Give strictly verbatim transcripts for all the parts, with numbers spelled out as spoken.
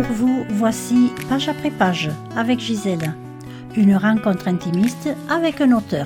pour vous, voici Page après page avec Gisèle. Une rencontre intimiste avec un auteur.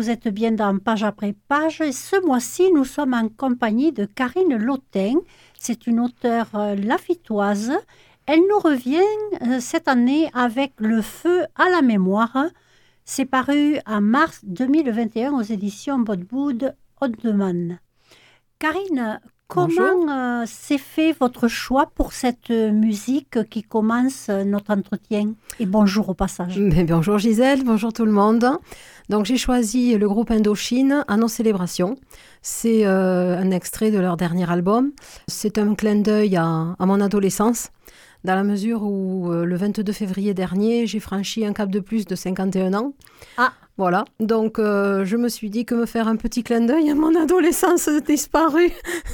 vous êtes bien dans Page après Page. Et ce mois-ci, nous sommes en compagnie de Karine Lautin. C'est une auteure euh, lafittoise. Elle nous revient euh, cette année avec Le Feu à la mémoire. C'est paru en mars deux mille vingt et un aux éditions Bodboud Oddeman. Karine, comment euh, s'est fait votre choix pour cette musique qui commence notre entretien? Et bonjour au passage. Mais bonjour Gisèle, bonjour tout le monde. Donc j'ai choisi le groupe Indochine à nos célébrations. C'est euh, un extrait de leur dernier album. C'est un clin d'œil à, à mon adolescence, dans la mesure où euh, le vingt-deux février dernier, j'ai franchi un cap de plus de cinquante et un ans. Ah. Voilà, donc euh, je me suis dit que me faire un petit clin d'œil à mon adolescence disparue,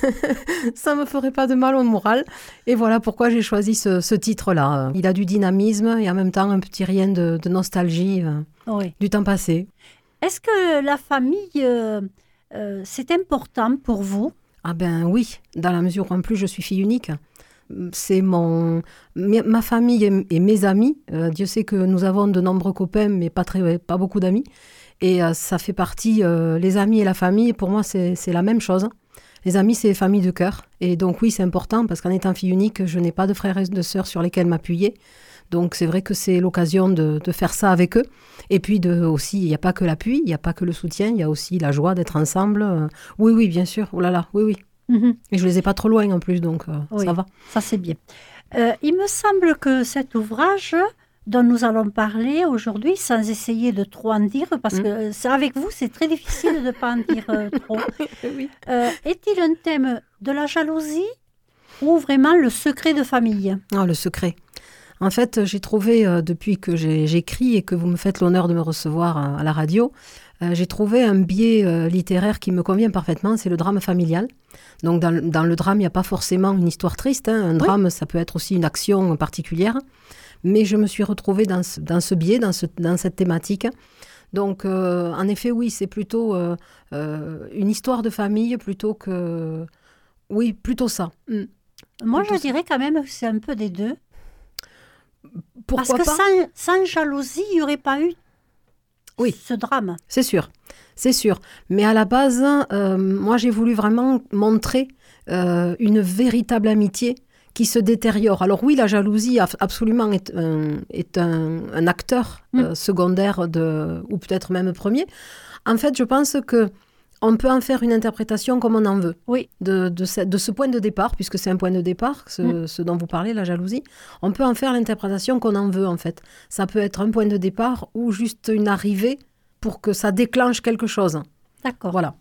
ça ne me ferait pas de mal au moral. Et voilà pourquoi j'ai choisi ce, ce titre-là. Il a du dynamisme et en même temps un petit rien de, de nostalgie euh, oui. du temps passé. Est-ce que la famille, euh, euh, c'est important pour vous? Ah ben oui, dans la mesure où en plus je suis fille unique. C'est mon, ma famille et, et mes amis. Euh, Dieu sait que nous avons de nombreux copains, mais pas, très, pas beaucoup d'amis. Et euh, ça fait partie, euh, les amis et la famille, pour moi, c'est, c'est la même chose. Les amis, c'est famille de cœur. Et donc oui, c'est important, parce qu'en étant fille unique, je n'ai pas de frères et de sœurs sur lesquels m'appuyer. Donc c'est vrai que c'est l'occasion de, de faire ça avec eux. Et puis de, aussi, il n'y a pas que l'appui, il n'y a pas que le soutien, il y a aussi la joie d'être ensemble. Euh, oui, oui, bien sûr. Oh là là, oui, oui. Mmh. Et je ne les ai pas trop loin en plus, donc euh, oui, ça va. Ça, c'est bien. Euh, il me semble que cet ouvrage dont nous allons parler aujourd'hui, sans essayer de trop en dire, parce mmh. que c'est, avec vous, c'est très difficile de ne pas en dire euh, trop. Oui. Euh, est-il un thème de la jalousie ou vraiment le secret de famille? Ah, le secret. En fait, j'ai trouvé, euh, depuis que j'ai, j'écris et que vous me faites l'honneur de me recevoir à, à la radio, euh, j'ai trouvé un biais euh, littéraire qui me convient parfaitement, c'est le drame familial. Donc dans, dans le drame, il n'y a pas forcément une histoire triste. Hein. Un drame, oui. Ça peut être aussi une action particulière. Mais je me suis retrouvée dans ce, dans ce biais, dans, ce, dans cette thématique. Donc euh, en effet, oui, c'est plutôt euh, euh, une histoire de famille plutôt que... Oui, plutôt ça. Mmh. Moi, plutôt je ça. dirais quand même que c'est un peu des deux. Pourquoi Parce que pas sans, sans jalousie, il n'y aurait pas eu oui. ce drame. C'est sûr, c'est sûr. Mais à la base, euh, moi, j'ai voulu vraiment montrer euh, une véritable amitié qui se détériore. Alors oui, la jalousie absolument est un, est un, un acteur mmh. euh, secondaire de, ou peut-être même premier. En fait, je pense que on peut en faire une interprétation comme on en veut. Oui. De, de, ce, de ce point de départ, puisque c'est un point de départ, ce, mmh. ce dont vous parlez, la jalousie, on peut en faire l'interprétation qu'on en veut, en fait. Ça peut être un point de départ ou juste une arrivée pour que ça déclenche quelque chose. D'accord. Voilà.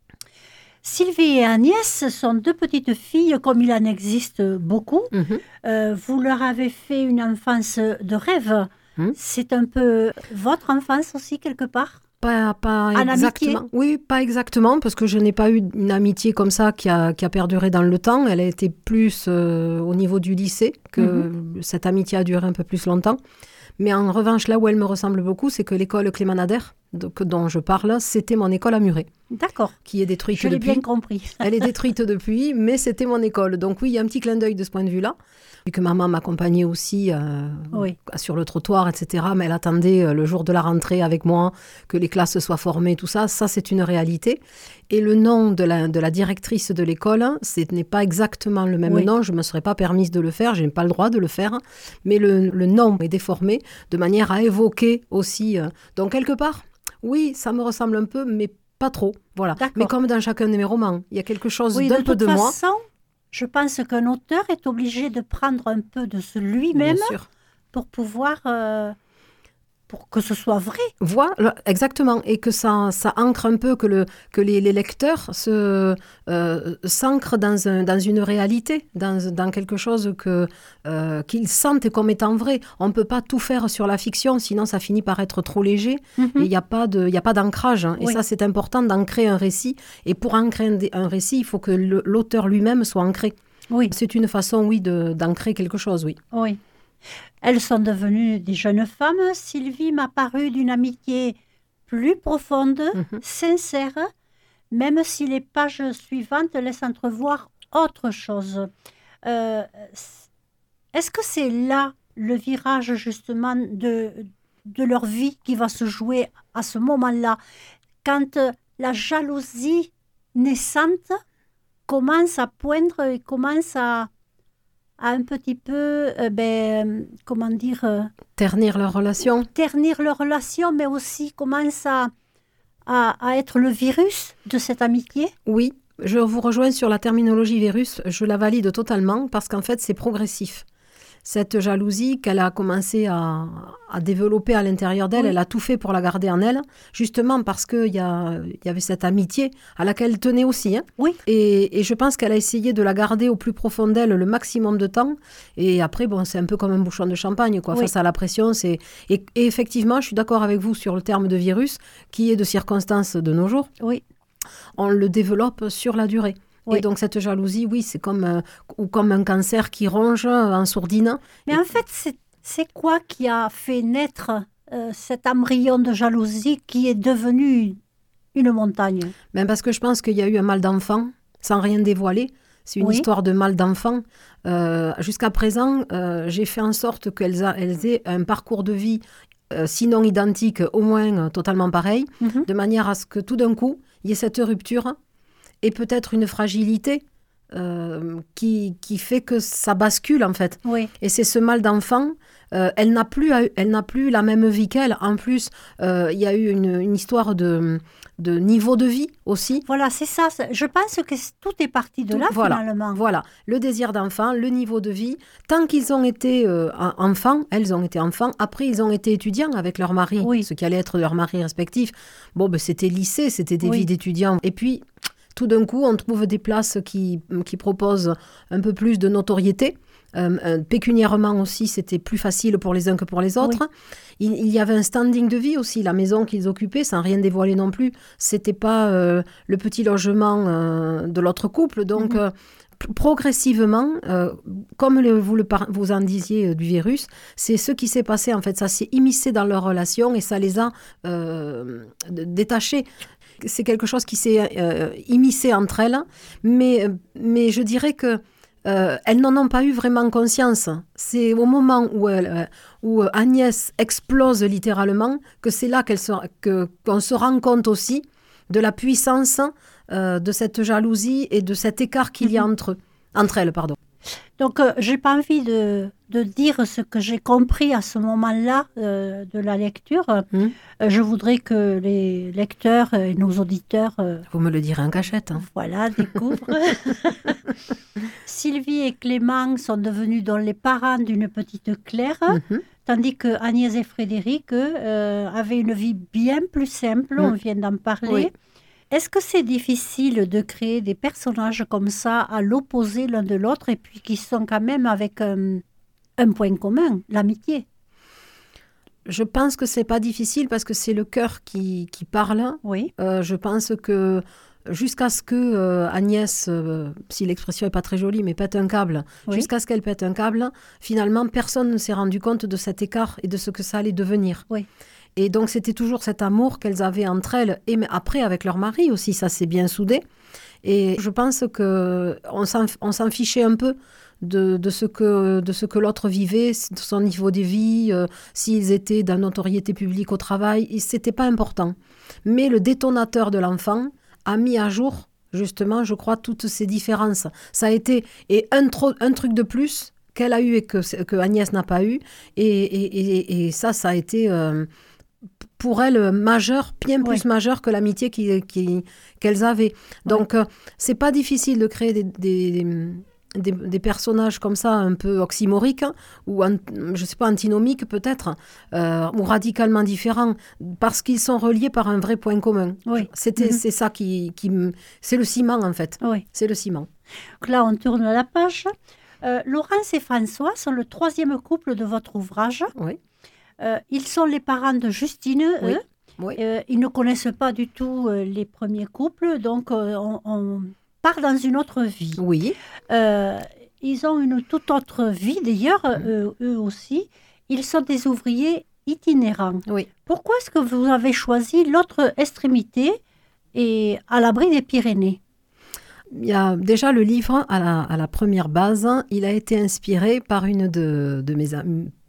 Sylvie et Agnès sont deux petites filles, comme il en existe beaucoup. Mmh. Euh, vous leur avez fait une enfance de rêve. Mmh. C'est un peu votre enfance aussi, quelque part ? Pas, pas exactement. Oui, pas exactement, parce que je n'ai pas eu une amitié comme ça qui a, qui a perduré dans le temps. Elle a été plus euh, au niveau du lycée, que mm-hmm. cette amitié a duré un peu plus longtemps. Mais en revanche, là où elle me ressemble beaucoup, c'est que l'école Clément Nader, donc, dont je parle, c'était mon école à Muret. D'accord. Qui est détruite je depuis. Je l'ai bien compris. Elle est détruite depuis, mais c'était mon école. Donc oui, il y a un petit clin d'œil de ce point de vue-là. Vu que maman m'accompagnait aussi euh, oui. sur le trottoir, et cetera. Mais elle attendait euh, le jour de la rentrée avec moi, que les classes soient formées, tout ça. Ça, c'est une réalité. Et le nom de la, de la directrice de l'école, ce n'est pas exactement le même oui. nom. Je ne me serais pas permise de le faire. Je n'ai pas le droit de le faire. Mais le, le nom est déformé de manière à évoquer aussi. Euh, donc, quelque part, oui, ça me ressemble un peu, mais pas trop. Voilà. D'accord. Mais comme dans chacun de mes romans, il y a quelque chose oui, d'un de peu de façon, moi. Je pense qu'un auteur est obligé de prendre un peu de ce lui-même pour pouvoir, euh, pour que ce soit vrai. Voilà, exactement. Et que ça, ça ancre un peu, que, le, que les, les lecteurs se, euh, s'ancrent dans, un, dans une réalité, dans, dans quelque chose que, euh, qu'ils sentent comme étant vrai. On ne peut pas tout faire sur la fiction, sinon ça finit par être trop léger. Mm-hmm. Et il n'y a pas de, il n'y a pas d'ancrage. Hein. Et oui. ça, c'est important d'ancrer un récit. Et pour ancrer un, un récit, il faut que le, l'auteur lui-même soit ancré. Oui. C'est une façon, oui, de, d'ancrer quelque chose, oui. Oui. Elles sont devenues des jeunes femmes. Sylvie m'a paru d'une amitié plus profonde, mmh. sincère, même si les pages suivantes laissent entrevoir autre chose. Euh, est-ce que c'est là le virage justement de, de leur vie qui va se jouer à ce moment-là? quand euh, la jalousie naissante commence à poindre et commence à, à un petit peu, euh, ben, euh, comment dire, euh, Ternir leur relation. ternir leur relation, mais aussi commence à, à, à être le virus de cette amitié. Oui, je vous rejoins sur la terminologie virus, je la valide totalement parce qu'en fait c'est progressif. Cette jalousie qu'elle a commencé à, à développer à l'intérieur d'elle, Oui. elle a tout fait pour la garder en elle, justement parce qu'il y, a, y avait cette amitié à laquelle elle tenait aussi. Hein. Oui. Et, et je pense qu'elle a essayé de la garder au plus profond d'elle le maximum de temps. Et après, bon, c'est un peu comme un bouchon de champagne, quoi. Oui. Face à la pression. C'est... Et, et effectivement, je suis d'accord avec vous sur le terme de virus, qui est de circonstance de nos jours. Oui. On le développe sur la durée. Oui. Et donc cette jalousie, oui, c'est comme, euh, ou comme un cancer qui ronge euh, en sourdine. Mais en fait, c'est, c'est quoi qui a fait naître euh, cet embryon de jalousie qui est devenu une montagne? Ben parce que je pense qu'il y a eu un mal d'enfant, sans rien dévoiler. C'est une Oui. histoire de mal d'enfant. Euh, jusqu'à présent, euh, j'ai fait en sorte qu'elles a, elles aient un parcours de vie, euh, sinon identique, au moins euh, totalement pareil, Mhm. de manière à ce que tout d'un coup, il y ait cette rupture et peut-être une fragilité euh, qui, qui fait que ça bascule en fait. Oui. Et c'est ce mal d'enfant, euh, elle, n'a plus, elle n'a plus la même vie qu'elle. En plus, euh, il y a eu une, une histoire de, de niveau de vie aussi. Voilà, c'est ça. c'est- Je pense que c'est- tout est parti de Tout- là, voilà, finalement. Voilà, le désir d'enfant, le niveau de vie. Tant qu'ils ont été euh, en- enfants, elles ont été enfants, après ils ont été étudiants avec leur mari, Oui. ce qui allait être leur mari respectif. Bon, ben, c'était lycée, c'était des Oui. vies d'étudiants. Et puis, tout d'un coup, on trouve des places qui, qui proposent un peu plus de notoriété. Euh, euh, pécuniairement aussi, c'était plus facile pour les uns que pour les autres. Il, il y avait un standing de vie aussi, la maison qu'ils occupaient, sans rien dévoiler non plus. C'était pas euh, le petit logement euh, de l'autre couple. Donc, Mhm. euh, p- progressivement, euh, comme le- vous, le par- vous en disiez euh, du virus, c'est ce qui s'est passé en fait. Ça s'est immiscé dans leur relation et ça les a euh, d- détachés. C'est quelque chose qui s'est euh, immiscé entre elles, mais, mais je dirais que euh, elles n'en ont pas eu vraiment conscience. C'est au moment où, elle, où Agnès explose littéralement que c'est là qu'elle se, que, qu'on se rend compte aussi de la puissance euh, de cette jalousie et de cet écart qu'il y a entre, eux, entre elles. Pardon. Donc, euh, j'ai pas envie de, de dire ce que j'ai compris à ce moment-là euh, de la lecture. Hum. Euh, je voudrais que les lecteurs et nos auditeurs, euh, Vous me le direz en cachette. Hein. voilà, découvrent. Sylvie et Clément sont devenus donc les parents d'une petite Claire, Mhm. tandis que Agnès et Frédéric euh, avaient une vie bien plus simple, Mm. on vient d'en parler. Oui. Est-ce que c'est difficile de créer des personnages comme ça, à l'opposé l'un de l'autre, et puis qui sont quand même avec un, un point commun, l'amitié? Je pense que c'est pas difficile parce que c'est le cœur qui, qui parle. Oui, Euh, je pense que jusqu'à ce que euh, Agnès, euh, si l'expression est pas très jolie, mais pète un câble, oui, jusqu'à ce qu'elle pète un câble, finalement, personne ne s'est rendu compte de cet écart et de ce que ça allait devenir. Oui. Et donc, c'était toujours cet amour qu'elles avaient entre elles, et mais après avec leur mari aussi, ça s'est bien soudé. Et je pense qu'on s'en, on s'en fichait un peu de, de ce que, de ce que l'autre vivait, de son niveau de vie, euh, s'ils étaient dans notoriété publique au travail, et c'était pas important. Mais le détonateur de l'enfant a mis à jour, justement, je crois, toutes ces différences. Ça a été et un, tro- un truc de plus qu'elle a eu et que, que Agnès n'a pas eu. Et, et, et, et ça, ça a été... Euh, pour elles majeur, bien plus Oui. majeur que l'amitié qui, qui, qu'elles avaient. Donc, euh, c'est pas difficile de créer des, des, des, des personnages comme ça, un peu oxymoriques, hein, ou, an- je sais pas, antinomiques peut-être, euh, ou radicalement différents, parce qu'ils sont reliés par un vrai point commun. oui. C'était, Mhm. C'est ça qui, qui... me- C'est le ciment, en fait. Oui. C'est le ciment. Donc là, on tourne la page. Euh, Laurence et François sont le troisième couple de votre ouvrage. Oui. Euh, ils sont les parents de Justine, Oui, eux. oui. Euh, ils ne connaissent pas du tout euh, les premiers couples, donc euh, on, on part dans une autre vie. Oui. Euh, ils ont une toute autre vie, d'ailleurs, Mm. euh, eux aussi. Ils sont des ouvriers itinérants. Oui. Pourquoi est-ce que vous avez choisi l'autre extrémité et à l'abri des Pyrénées? Il y a déjà le livre, à la, à la première base, il a été inspiré par une de, de mes am-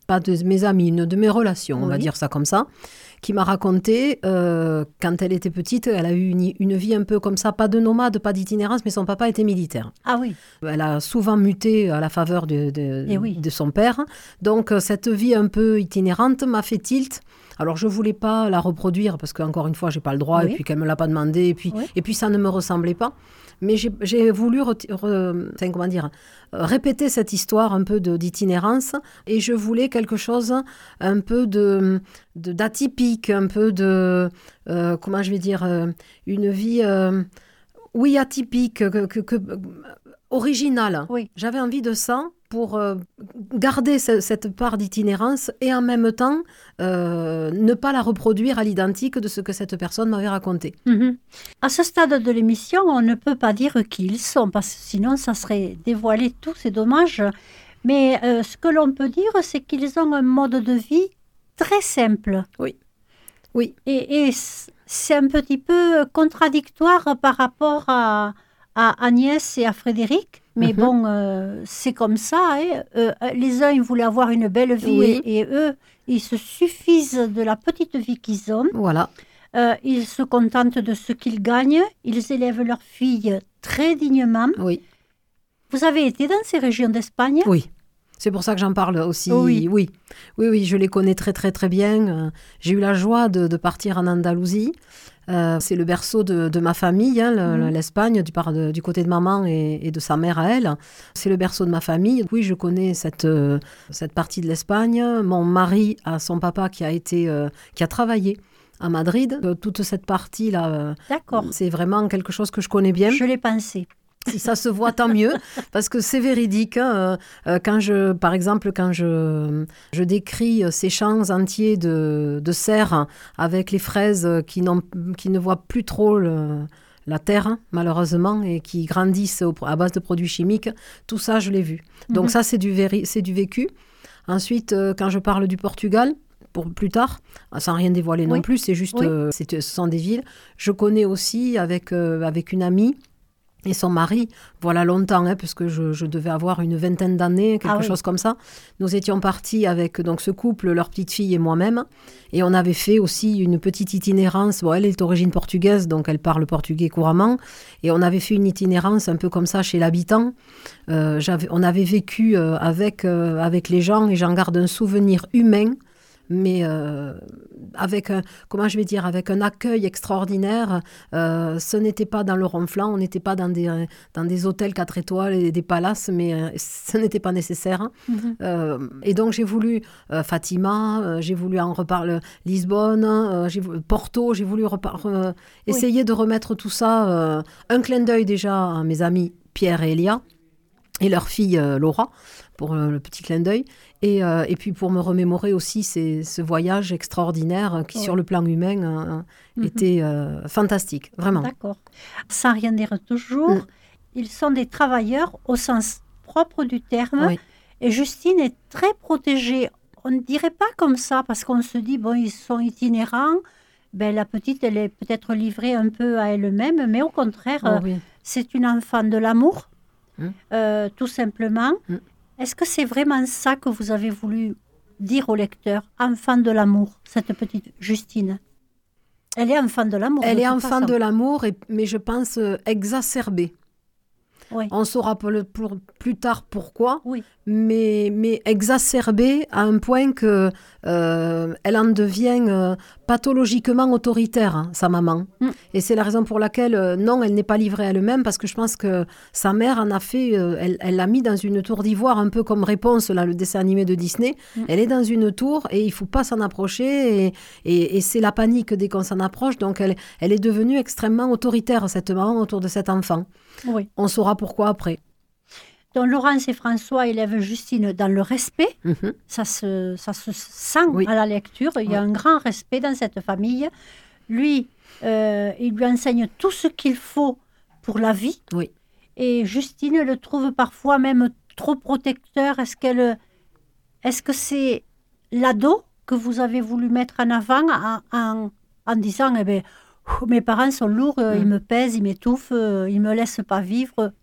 pas de mes amis, une de mes relations, Oui. on va dire ça comme ça, qui m'a raconté, euh, quand elle était petite, elle a eu une, une vie un peu comme ça, pas de nomade, pas d'itinérance, mais son papa était militaire. Ah oui. Elle a souvent muté à la faveur de, de, Eh oui. de son père. Donc, cette vie un peu itinérante m'a fait tilt. Alors, je ne voulais pas la reproduire parce qu'encore une fois, je n'ai pas le droit Oui. et puis qu'elle ne me l'a pas demandé. Et puis, Oui. et puis ça ne me ressemblait pas. Mais j'ai, j'ai voulu reti- re- enfin, comment dire, euh, répéter cette histoire un peu de, d'itinérance et je voulais quelque chose un peu de, de, d'atypique, un peu de, euh, comment je vais dire, euh, une vie, euh, oui, atypique, que, que, que, originale. Oui. J'avais envie de ça pour euh, garder ce- cette part d'itinérance et en même temps euh, ne pas la reproduire à l'identique de ce que cette personne m'avait raconté. Mhm. À ce stade de l'émission, on ne peut pas dire qui ils sont, parce que sinon, ça serait dévoiler tout, c'est dommage. Mais euh, ce que l'on peut dire, c'est qu'ils ont un mode de vie très simple. Oui. Oui. Et, et c'est un petit peu contradictoire par rapport à, à Agnès et à Frédéric. Mais Mhm. bon, euh, c'est comme ça. Hein. Euh, les uns, ils voulaient avoir une belle vie Oui. et, et eux, ils se suffisent de la petite vie qu'ils ont. Voilà. Euh, ils se contentent de ce qu'ils gagnent. Ils élèvent leurs filles très dignement. Oui. Vous avez été dans ces régions d'Espagne? Oui. C'est pour ça que j'en parle aussi. Oui. Oui, oui, oui, je les connais très, très, très bien. Euh, J'ai eu la joie de, de partir en Andalousie. Euh, c'est le berceau de, de ma famille, hein, le- Mhm. l'Espagne, du, par de- du côté de maman et, et de sa mère à elle. C'est le berceau de ma famille. Oui, je connais cette, euh, cette partie de l'Espagne. Mon mari a son papa qui a, été, euh, qui a travaillé à Madrid. Euh, toute cette partie-là, euh, D'accord. c'est vraiment quelque chose que je connais bien. Je l'ai pensé. Si ça se voit, tant mieux, parce que c'est véridique. Hein. Euh, quand je, par exemple, quand je, je décris ces champs entiers de, de serres avec les fraises qui, n'ont, qui ne voient plus trop le, la terre, malheureusement, et qui grandissent au- à base de produits chimiques, tout ça, je l'ai vu. Donc Mhm. ça, c'est du, véri- c'est du vécu. Ensuite, euh, quand je parle du Portugal, pour plus tard, sans rien dévoiler Oui. non plus, c'est juste, Oui. euh, c'est, ce sont des villes. Je connais aussi avec, euh, avec une amie et son mari, voilà longtemps, hein, parce que je, je devais avoir une vingtaine d'années, quelque Ah oui. chose comme ça. Nous étions partis avec donc, ce couple, leur petite fille et moi-même, et on avait fait aussi une petite itinérance. Bon, elle est d'origine portugaise, donc elle parle portugais couramment, et on avait fait une itinérance un peu comme ça chez l'habitant. Euh, j'avais, on avait vécu euh, avec, euh, avec les gens, et j'en garde un souvenir humain, mais euh, avec un, comment je vais dire, avec un accueil extraordinaire. Euh, ce n'était pas dans le ronflant, on n'était pas dans des, euh, dans des hôtels quatre étoiles et des palaces, mais euh, ce n'était pas nécessaire. Mhm. Euh, et donc j'ai voulu euh, Fatima, euh, j'ai voulu en reparler Lisbonne, euh, j'ai voulu, Porto, j'ai voulu repar- euh, Oui. essayer de remettre tout ça, euh, un clin d'œil déjà à mes amis Pierre et Elia, et leur fille euh, Laura, pour euh, le petit clin d'œil. Et, euh, et puis pour me remémorer aussi ces, ce voyage extraordinaire euh, qui, Ouais. sur le plan humain, euh, Mhm. était euh, fantastique, vraiment. D'accord. Sans rien dire toujours, Mm. ils sont des travailleurs au sens propre du terme. Oui. Et Justine est très protégée. On ne dirait pas comme ça parce qu'on se dit, bon, ils sont itinérants. Ben, la petite, elle est peut-être livrée un peu à elle-même, mais au contraire, Oh, euh, oui. c'est une enfant de l'amour, Mm. euh, tout simplement. Mm. Est-ce que c'est vraiment ça que vous avez voulu dire au lecteur, enfant de l'amour, cette petite Justine? Elle est enfant de l'amour. Elle de est toute enfant façon. de l'amour, et, mais je pense euh, exacerbée. Oui. On saura pour le- pour- plus tard pourquoi, Oui. mais, mais exacerbée à un point que euh, elle en devient euh, pathologiquement autoritaire, hein, sa maman. Mm. Et c'est la raison pour laquelle, euh, non, elle n'est pas livrée à elle-même, parce que je pense que sa mère en a fait, euh, elle, elle l'a mis dans une tour d'ivoire, un peu comme Réponse, là, le dessin animé de Disney. Mm. Elle est dans une tour et il faut pas s'en approcher, et, et, et c'est la panique dès qu'on s'en approche, donc elle, elle est devenue extrêmement autoritaire, cette maman, autour de cet enfant. Oui. On saura pourquoi après. Donc Laurence et François élèvent Justine dans le respect. Mhm. Ça se, ça se sent Oui. à la lecture. Il y a Oui. un grand respect dans cette famille. Lui, euh, il lui enseigne tout ce qu'il faut pour la vie. Oui. Et Justine le trouve parfois même trop protecteur. Est-ce qu'elle, est-ce que c'est l'ado que vous avez voulu mettre en avant en, en, en disant, eh ben, mes parents sont lourds, euh, Mm. ils me pèsent, ils m'étouffent, euh, ils me laissent pas vivre.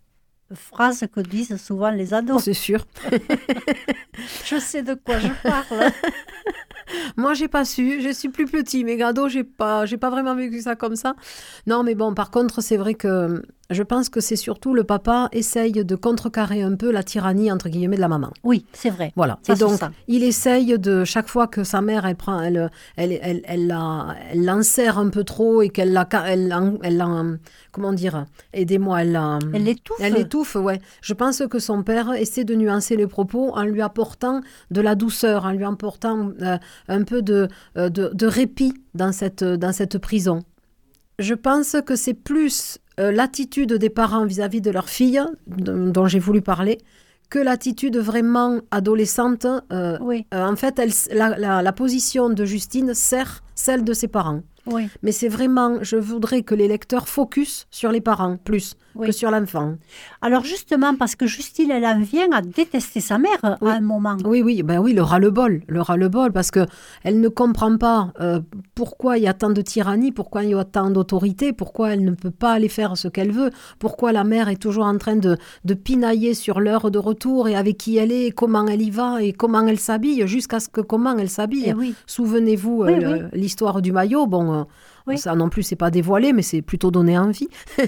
phrase que disent souvent les ados. C'est sûr. Je sais de quoi je parle. Moi, j'ai pas su. Je suis plus petit, mais ados, j'ai pas, j'ai pas vraiment vécu ça comme ça. Non, mais bon, par contre, c'est vrai que je pense que c'est surtout le papa essaye de contrecarrer un peu la tyrannie, entre guillemets, de la maman. Oui, c'est vrai. Voilà. Ça, et donc, ça. il essaye de, chaque fois que sa mère, elle prend, elle, elle, elle, elle, la, elle l'enserre un peu trop et qu'elle la, elle, elle, elle la, comment dire, aidez-moi, elle la, Elle l'étouffe. Elle l'étouffe, ouais. Je pense que son père essaie de nuancer les propos en lui apportant de la douceur, en lui apportant euh, un peu de, de, de répit dans cette, dans cette prison. Je pense que c'est plus euh, l'attitude des parents vis-à-vis de leur fille, de, dont j'ai voulu parler, que l'attitude vraiment adolescente. Euh, oui. euh, en fait, elle, la, la, la position de Justine sert celle de ses parents. Oui. Mais c'est vraiment, je voudrais que les lecteurs focus sur les parents plus oui. que sur l'enfant. Alors justement, parce que Justine, elle en vient à détester sa mère oui. à un moment. Oui, oui, ben oui, le ras-le-bol, le ras-le-bol, parce que elle ne comprend pas euh, pourquoi il y a tant de tyrannie, pourquoi il y a tant d'autorité, pourquoi elle ne peut pas aller faire ce qu'elle veut, pourquoi la mère est toujours en train de, de pinailler sur l'heure de retour et avec qui elle est, et comment elle y va et comment elle s'habille, jusqu'à ce que comment elle s'habille. Oui. Souvenez-vous oui, euh, oui. l'histoire du maillot, bon... Oui. Ça non plus, c'est pas dévoilé, mais c'est plutôt donné envie.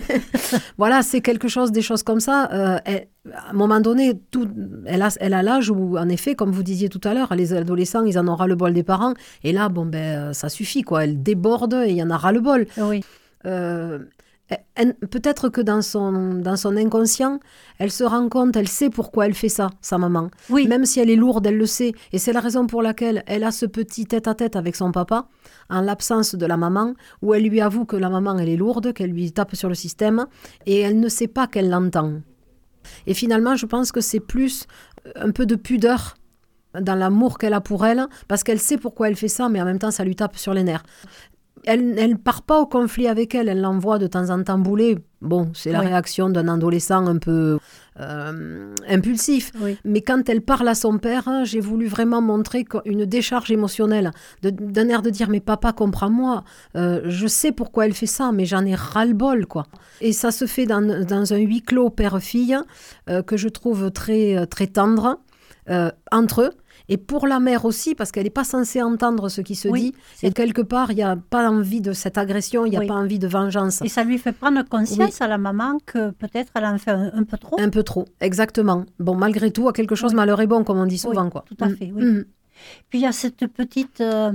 Voilà, c'est quelque chose, des choses comme ça. Euh, elle, à un moment donné, tout, elle a, elle a l'âge où, en effet, comme vous disiez tout à l'heure, les adolescents, ils en ont ras-le-bol des parents. Et là, bon, ben, ça suffit, quoi. Elle déborde et il y en a ras-le-bol. Oui. Euh, elle, peut-être que dans son, dans son inconscient, elle se rend compte, elle sait pourquoi elle fait ça, sa maman. Oui. Même si elle est lourde, elle le sait. Et c'est la raison pour laquelle elle a ce petit tête-à-tête avec son papa, en l'absence de la maman, où elle lui avoue que la maman, elle est lourde, qu'elle lui tape sur le système, et elle ne sait pas qu'elle l'entend. Et finalement, je pense que c'est plus un peu de pudeur dans l'amour qu'elle a pour elle, parce qu'elle sait pourquoi elle fait ça, mais en même temps, ça lui tape sur les nerfs. Elle ne part pas au conflit avec elle, elle l'envoie de temps en temps bouler. Bon, c'est la oui. réaction d'un adolescent un peu euh, impulsif. Oui. Mais quand elle parle à son père, hein, j'ai voulu vraiment montrer une décharge émotionnelle, de, d'un air de dire « mais papa, comprends-moi, euh, je sais pourquoi elle fait ça, mais j'en ai ras-le-bol, quoi ». Et ça se fait dans, dans un huis clos père-fille euh, que je trouve très, très tendre euh, entre eux. Et pour la mère aussi, parce qu'elle n'est pas censée entendre ce qui se oui, dit. C'est... Et quelque part, il n'y a pas envie de cette agression, il n'y a oui. pas envie de vengeance. Et ça lui fait prendre conscience oui. à la maman que peut-être elle en fait un, un peu trop. Un peu trop, exactement. Bon, malgré tout, à quelque chose, oui. malheur est bon, comme on dit souvent. Oui, quoi. Tout à mmh. fait, oui. Mmh. Puis il y a cette petite, euh,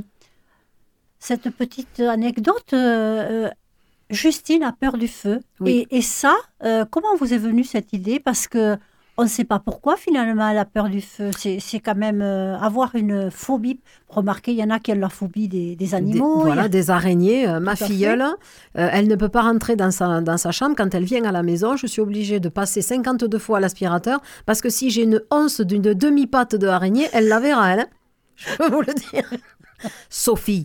cette petite anecdote. Euh, Justine a peur du feu. Oui. Et, et ça, euh, comment vous est venue cette idée ? Parce que on ne sait pas pourquoi, finalement, elle a peur du feu. C'est, c'est quand même euh, avoir une phobie. Remarquez, il y en a qui ont la phobie des, des animaux. Des, voilà, a... des araignées. Euh, ma filleule, euh, elle ne peut pas rentrer dans sa, dans sa chambre. Quand elle vient à la maison, je suis obligée de passer cinquante-deux fois à l'aspirateur parce que si j'ai une once d'une demi-patte de araignée, elle la verra, elle. Hein. Je peux vous le dire. Sophie.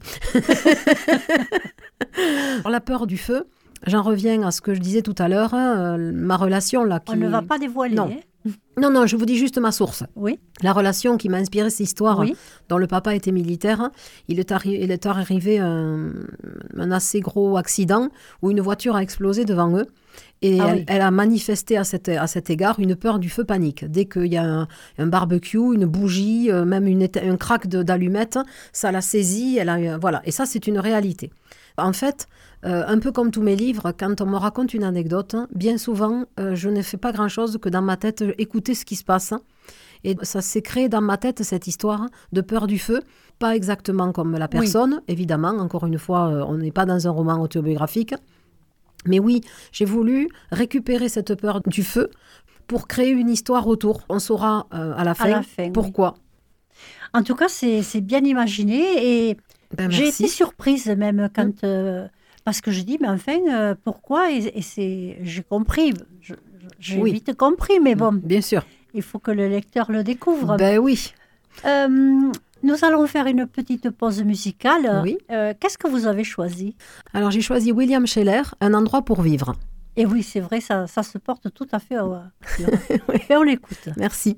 La peur du feu, j'en reviens à ce que je disais tout à l'heure, hein, euh, ma relation là. Qui... On ne va pas dévoiler. Non. Non, non, je vous dis juste ma source. Oui. La relation qui m'a inspiré cette histoire, oui. dont le papa était militaire, il est, arri- il est arrivé un, un assez gros accident où une voiture a explosé devant eux. Et ah elle, oui. elle a manifesté à, cette, à cet égard une peur du feu panique. Dès qu'il y a un, un barbecue, une bougie, euh, même une, un crack de, d'allumette, ça la saisit. Elle a, voilà. Et ça, c'est une réalité. En fait, euh, un peu comme tous mes livres, quand on me raconte une anecdote, bien souvent, euh, je ne fais pas grand-chose que dans ma tête, écouter ce qui se passe. Et ça s'est créé dans ma tête, cette histoire de peur du feu. Pas exactement comme la personne, oui. évidemment. Encore une fois, euh, on n'est pas dans un roman autobiographique. Mais oui, j'ai voulu récupérer cette peur du feu pour créer une histoire autour. On saura euh, à la fin, à la fin pourquoi. Oui. En tout cas, c'est, c'est bien imaginé et ben, j'ai merci. été surprise même quand... Mmh. Euh, parce que je dis, mais enfin, euh, pourquoi et, et c'est, j'ai compris, je, j'ai oui. vite compris, mais bon. Bien sûr. Il faut que le lecteur le découvre. Ben oui. Euh, nous allons faire une petite pause musicale. Oui. Euh, qu'est-ce que vous avez choisi ? Alors, j'ai choisi William Sheller, Un endroit pour vivre. Et oui, c'est vrai, ça, ça se porte tout à fait. Au... oui. Et on l'écoute. Merci.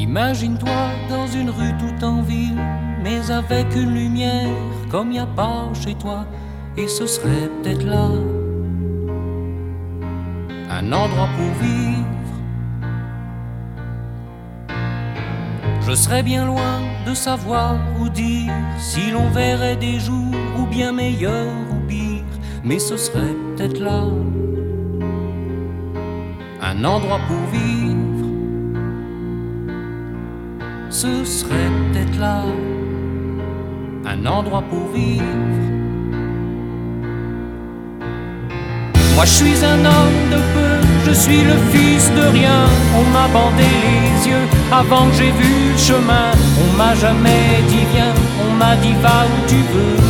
Imagine-toi dans une rue tout en ville, mais avec une lumière comme y a pas chez toi, et ce serait peut-être là un endroit pour vivre. Je serais bien loin de savoir ou dire si l'on verrait des jours ou bien meilleurs ou pires, mais ce serait peut-être là un endroit pour vivre. Ce serait peut-être là un endroit pour vivre. Moi je suis un homme de peu, je suis le fils de rien. On m'a bandé les yeux avant que j'ai vu le chemin. On m'a jamais dit viens, on m'a dit va où tu veux.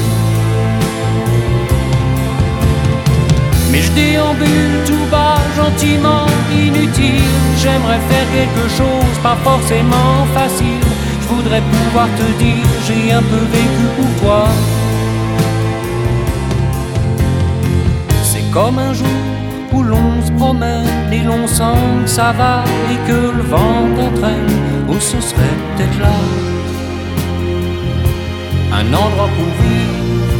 Mais je déambule tout bas, gentiment, inutile. J'aimerais faire quelque chose, pas forcément facile. Je voudrais pouvoir te dire, j'ai un peu vécu pour toi. C'est comme un jour où l'on se promène et l'on sent que ça va et que le vent t'entraîne. Où ce serait peut-être là un endroit pour vivre.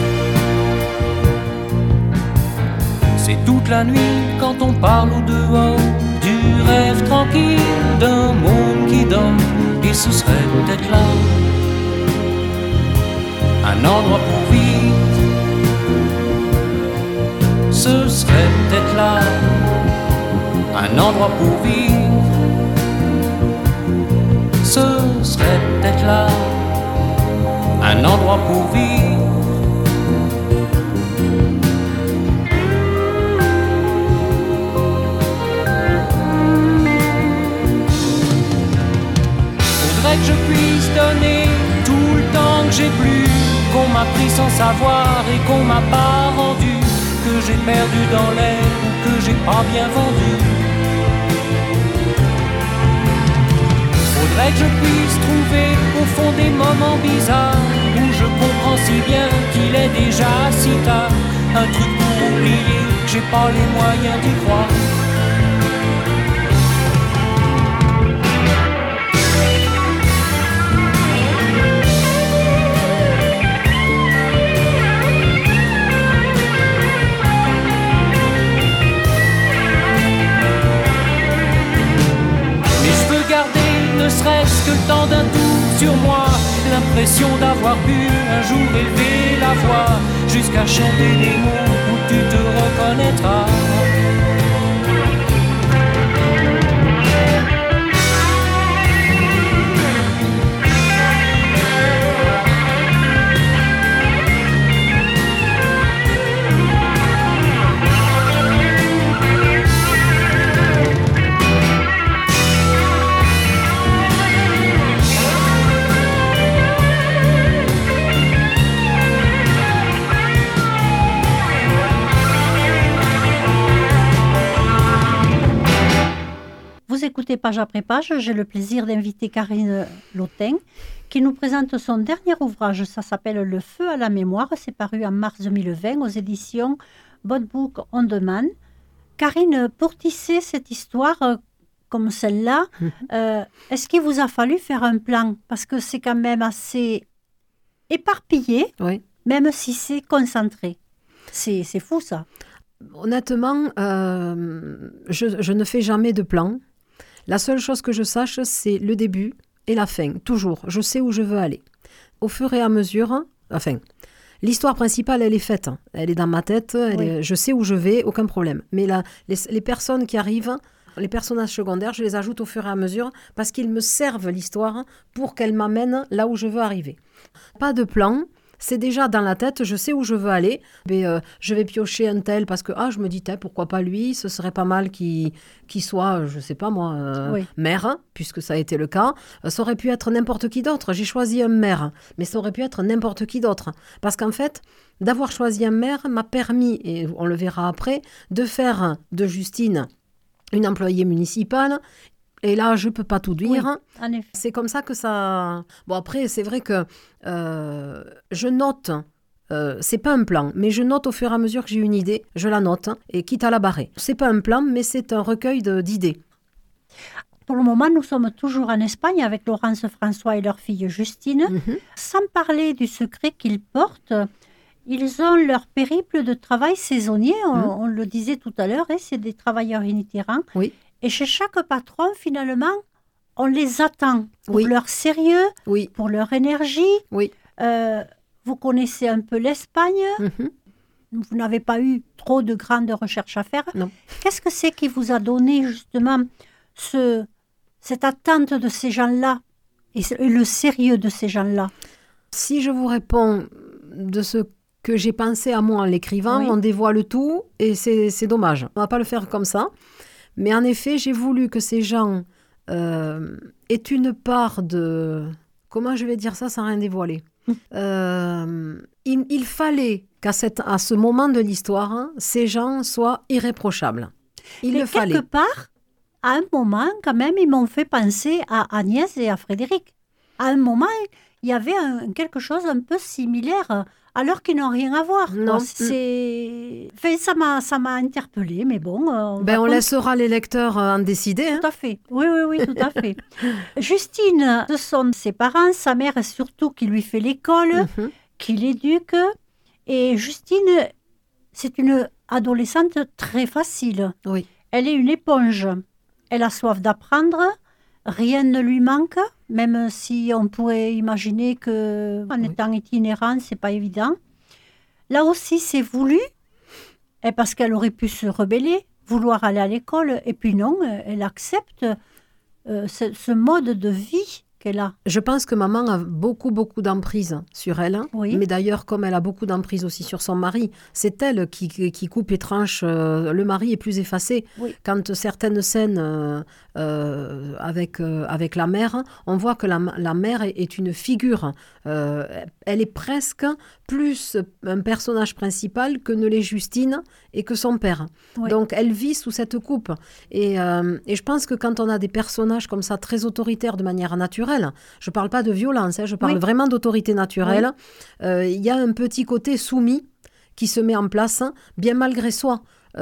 C'est toute la nuit quand on parle au dehors du rêve tranquille d'un monde qui dort. Et ce serait peut-être là un endroit pour vivre. Ce serait peut-être là un endroit pour vivre. Ce serait peut-être là un endroit pour vivre. Faudrait que je puisse donner tout le temps que j'ai plus, qu'on m'a pris sans savoir et qu'on m'a pas rendu, que j'ai perdu dans l'air ou que j'ai pas bien vendu. Faudrait que je puisse trouver au fond des moments bizarres où je comprends si bien qu'il est déjà si tard, un truc pour oublier que j'ai pas les moyens d'y croire. Ne serait-ce que le temps d'un tour sur moi, l'impression d'avoir pu un jour élever la voix jusqu'à chanter des mots où tu te reconnaîtras. Vous écoutez Page après Page, j'ai le plaisir d'inviter Karine Lautin qui nous présente son dernier ouvrage. Ça s'appelle Le feu à la mémoire, c'est paru en mars deux mille vingt aux éditions Book Book on Demand. Karine, pour tisser cette histoire euh, comme celle-là, mmh. euh, est-ce qu'il vous a fallu faire un plan? Parce que c'est quand même assez éparpillé, oui. Même si c'est concentré. C'est, c'est fou ça. Honnêtement, euh, je, je ne fais jamais de plan. La seule chose que je sache, c'est le début et la fin, toujours. Je sais où je veux aller. Au fur et à mesure, enfin, l'histoire principale, elle est faite. Elle est dans ma tête, elle oui. est, je sais où je vais, aucun problème. Mais la, les, les personnes qui arrivent, les personnages secondaires, je les ajoute au fur et à mesure parce qu'ils me servent l'histoire pour qu'elle m'amène là où je veux arriver. Pas de plan. C'est déjà dans la tête, je sais où je veux aller. Mais, euh, je vais piocher un tel parce que ah, je me dis, pourquoi pas lui, ce serait pas mal qu'il, qu'il soit, je sais pas moi, euh, oui. maire, puisque ça a été le cas. Euh, ça aurait pu être n'importe qui d'autre. J'ai choisi un maire, mais ça aurait pu être n'importe qui d'autre. Parce qu'en fait, d'avoir choisi un maire m'a permis, et on le verra après, de faire de Justine une employée municipale. Et là, je ne peux pas tout dire. Oui, c'est comme ça que ça... Bon, après, c'est vrai que euh, je note, euh, c'est pas un plan, mais je note au fur et à mesure que j'ai une idée, je la note, et quitte à la barrer. C'est pas un plan, mais c'est un recueil de, d'idées. pour le moment, nous sommes toujours en Espagne avec Laurence François et leur fille Justine. Mhm. Sans parler du secret qu'ils portent, ils ont leur périple de travail saisonnier. On, Mhm. on le disait tout à l'heure, hein, c'est des travailleurs itinérants. Oui. Et chez chaque patron, finalement, on les attend pour Oui. leur sérieux, Oui, pour leur énergie. oui. Euh, vous connaissez un peu l'Espagne. Mhm. Vous n'avez pas eu trop de grandes recherches à faire. Non. Qu'est-ce que c'est qui vous a donné justement ce, cette attente de ces gens-là et, ce- et le sérieux de ces gens-là? Si je vous réponds de ce que j'ai pensé à moi en l'écrivant, Oui. on dévoile tout et c'est, c'est dommage. On ne va pas le faire comme ça. Mais en effet, j'ai voulu que ces gens euh, aient une part de... Comment je vais dire ça sans rien dévoiler Euh, il, il fallait qu'à cette, à ce moment de l'histoire, hein, ces gens soient irréprochables. Il Mais le fallait. quelque part, à un moment, quand même, ils m'ont fait penser à Agnès et à Frédéric. À un moment, il y avait un- quelque chose un peu similaire, alors qu'ils n'ont rien à voir. quoi. Non. C'est... Enfin, ça m'a, ça m'a interpellée, mais bon... euh, On Ben, va on con- laissera les lecteurs euh, en décider. hein. Tout à fait. Oui, oui, oui, tout à fait. Justine, ce sont ses parents, sa mère surtout qui lui fait l'école, Mhm. qui l'éduque. Et Justine, c'est une adolescente très facile. Oui. Elle est une éponge. Elle a soif d'apprendre. Rien ne lui manque, même si on pourrait imaginer que, en Oui. étant itinérante, c'est pas évident. Là aussi, c'est voulu, et parce qu'elle aurait pu se rebeller, vouloir aller à l'école, et puis non, elle accepte euh, ce, ce mode de vie qu'elle a. Je pense que maman a beaucoup, beaucoup d'emprise sur elle. hein. Oui. Mais d'ailleurs, comme elle a beaucoup d'emprise aussi sur son mari, c'est elle qui, qui coupe et tranche. euh, le mari est plus effacé. Oui. Quand certaines scènes euh, euh, avec, euh, avec la mère, on voit que la, la mère est, est une figure. Euh, elle est presque plus un personnage principal que ne l'est Justine et que son père. Oui. Donc, elle vit sous cette coupe. Et, euh, et je pense que quand on a des personnages comme ça, très autoritaires de manière naturelle, je ne parle pas de violence, hein, je parle Oui. vraiment d'autorité naturelle, euh, il y a un petit côté soumis qui se met en place, hein, bien malgré soi.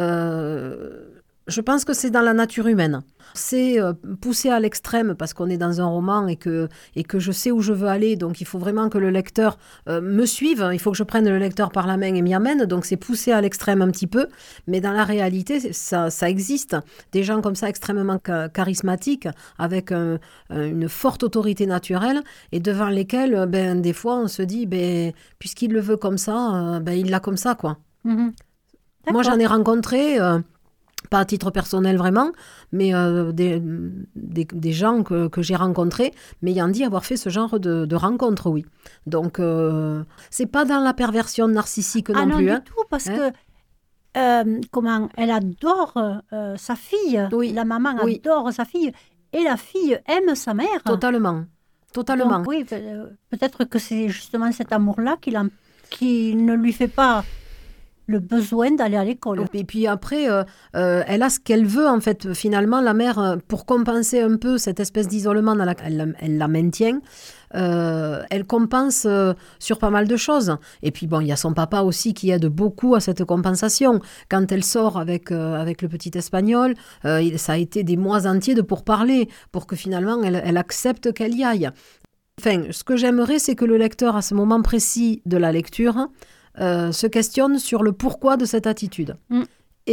Euh, je pense que c'est dans la nature humaine. C'est euh, poussé à l'extrême parce qu'on est dans un roman et que, et que je sais où je veux aller, donc il faut vraiment que le lecteur euh, me suive, il faut que je prenne le lecteur par la main et m'y amène, donc c'est poussé à l'extrême un petit peu, mais dans la réalité, ça, ça existe. Des gens comme ça extrêmement ca- charismatiques, avec un- un- une forte autorité naturelle, et devant lesquels, ben, des fois, on se dit, ben, puisqu'il le veut comme ça, euh, ben, il l'a comme ça, quoi. Mhm. Moi, j'en D'accord. ai rencontré, euh, pas à titre personnel vraiment, mais euh, des, des, des gens que, que j'ai rencontrés, m'ayant dit avoir fait ce genre de, de rencontres, oui. Donc, euh, c'est pas dans la perversion narcissique Ah non non, plus. du hein. tout, parce Hein? que, euh, comment, elle adore euh, sa fille. Oui. La maman Oui. adore sa fille, et la fille aime sa mère. Totalement. Totalement. Donc oui, euh, peut-être que c'est justement cet amour-là qui, l'en- qui ne lui fait pas le besoin d'aller à l'école. Et puis après, euh, euh, elle a ce qu'elle veut, en fait. Finalement, la mère, euh, pour compenser un peu cette espèce d'isolement dans laquelle elle, la- elle la maintient, euh, elle compense euh, sur pas mal de choses. Et puis bon, il y a son papa aussi qui aide beaucoup à cette compensation. Quand elle sort avec, euh, avec le petit espagnol, euh, il- ça a été des mois entiers de pourparler pour que finalement elle, elle accepte qu'elle y aille. Enfin, ce que j'aimerais, c'est que le lecteur, à ce moment précis de la lecture, euh, se questionne sur le pourquoi de cette attitude. Mm.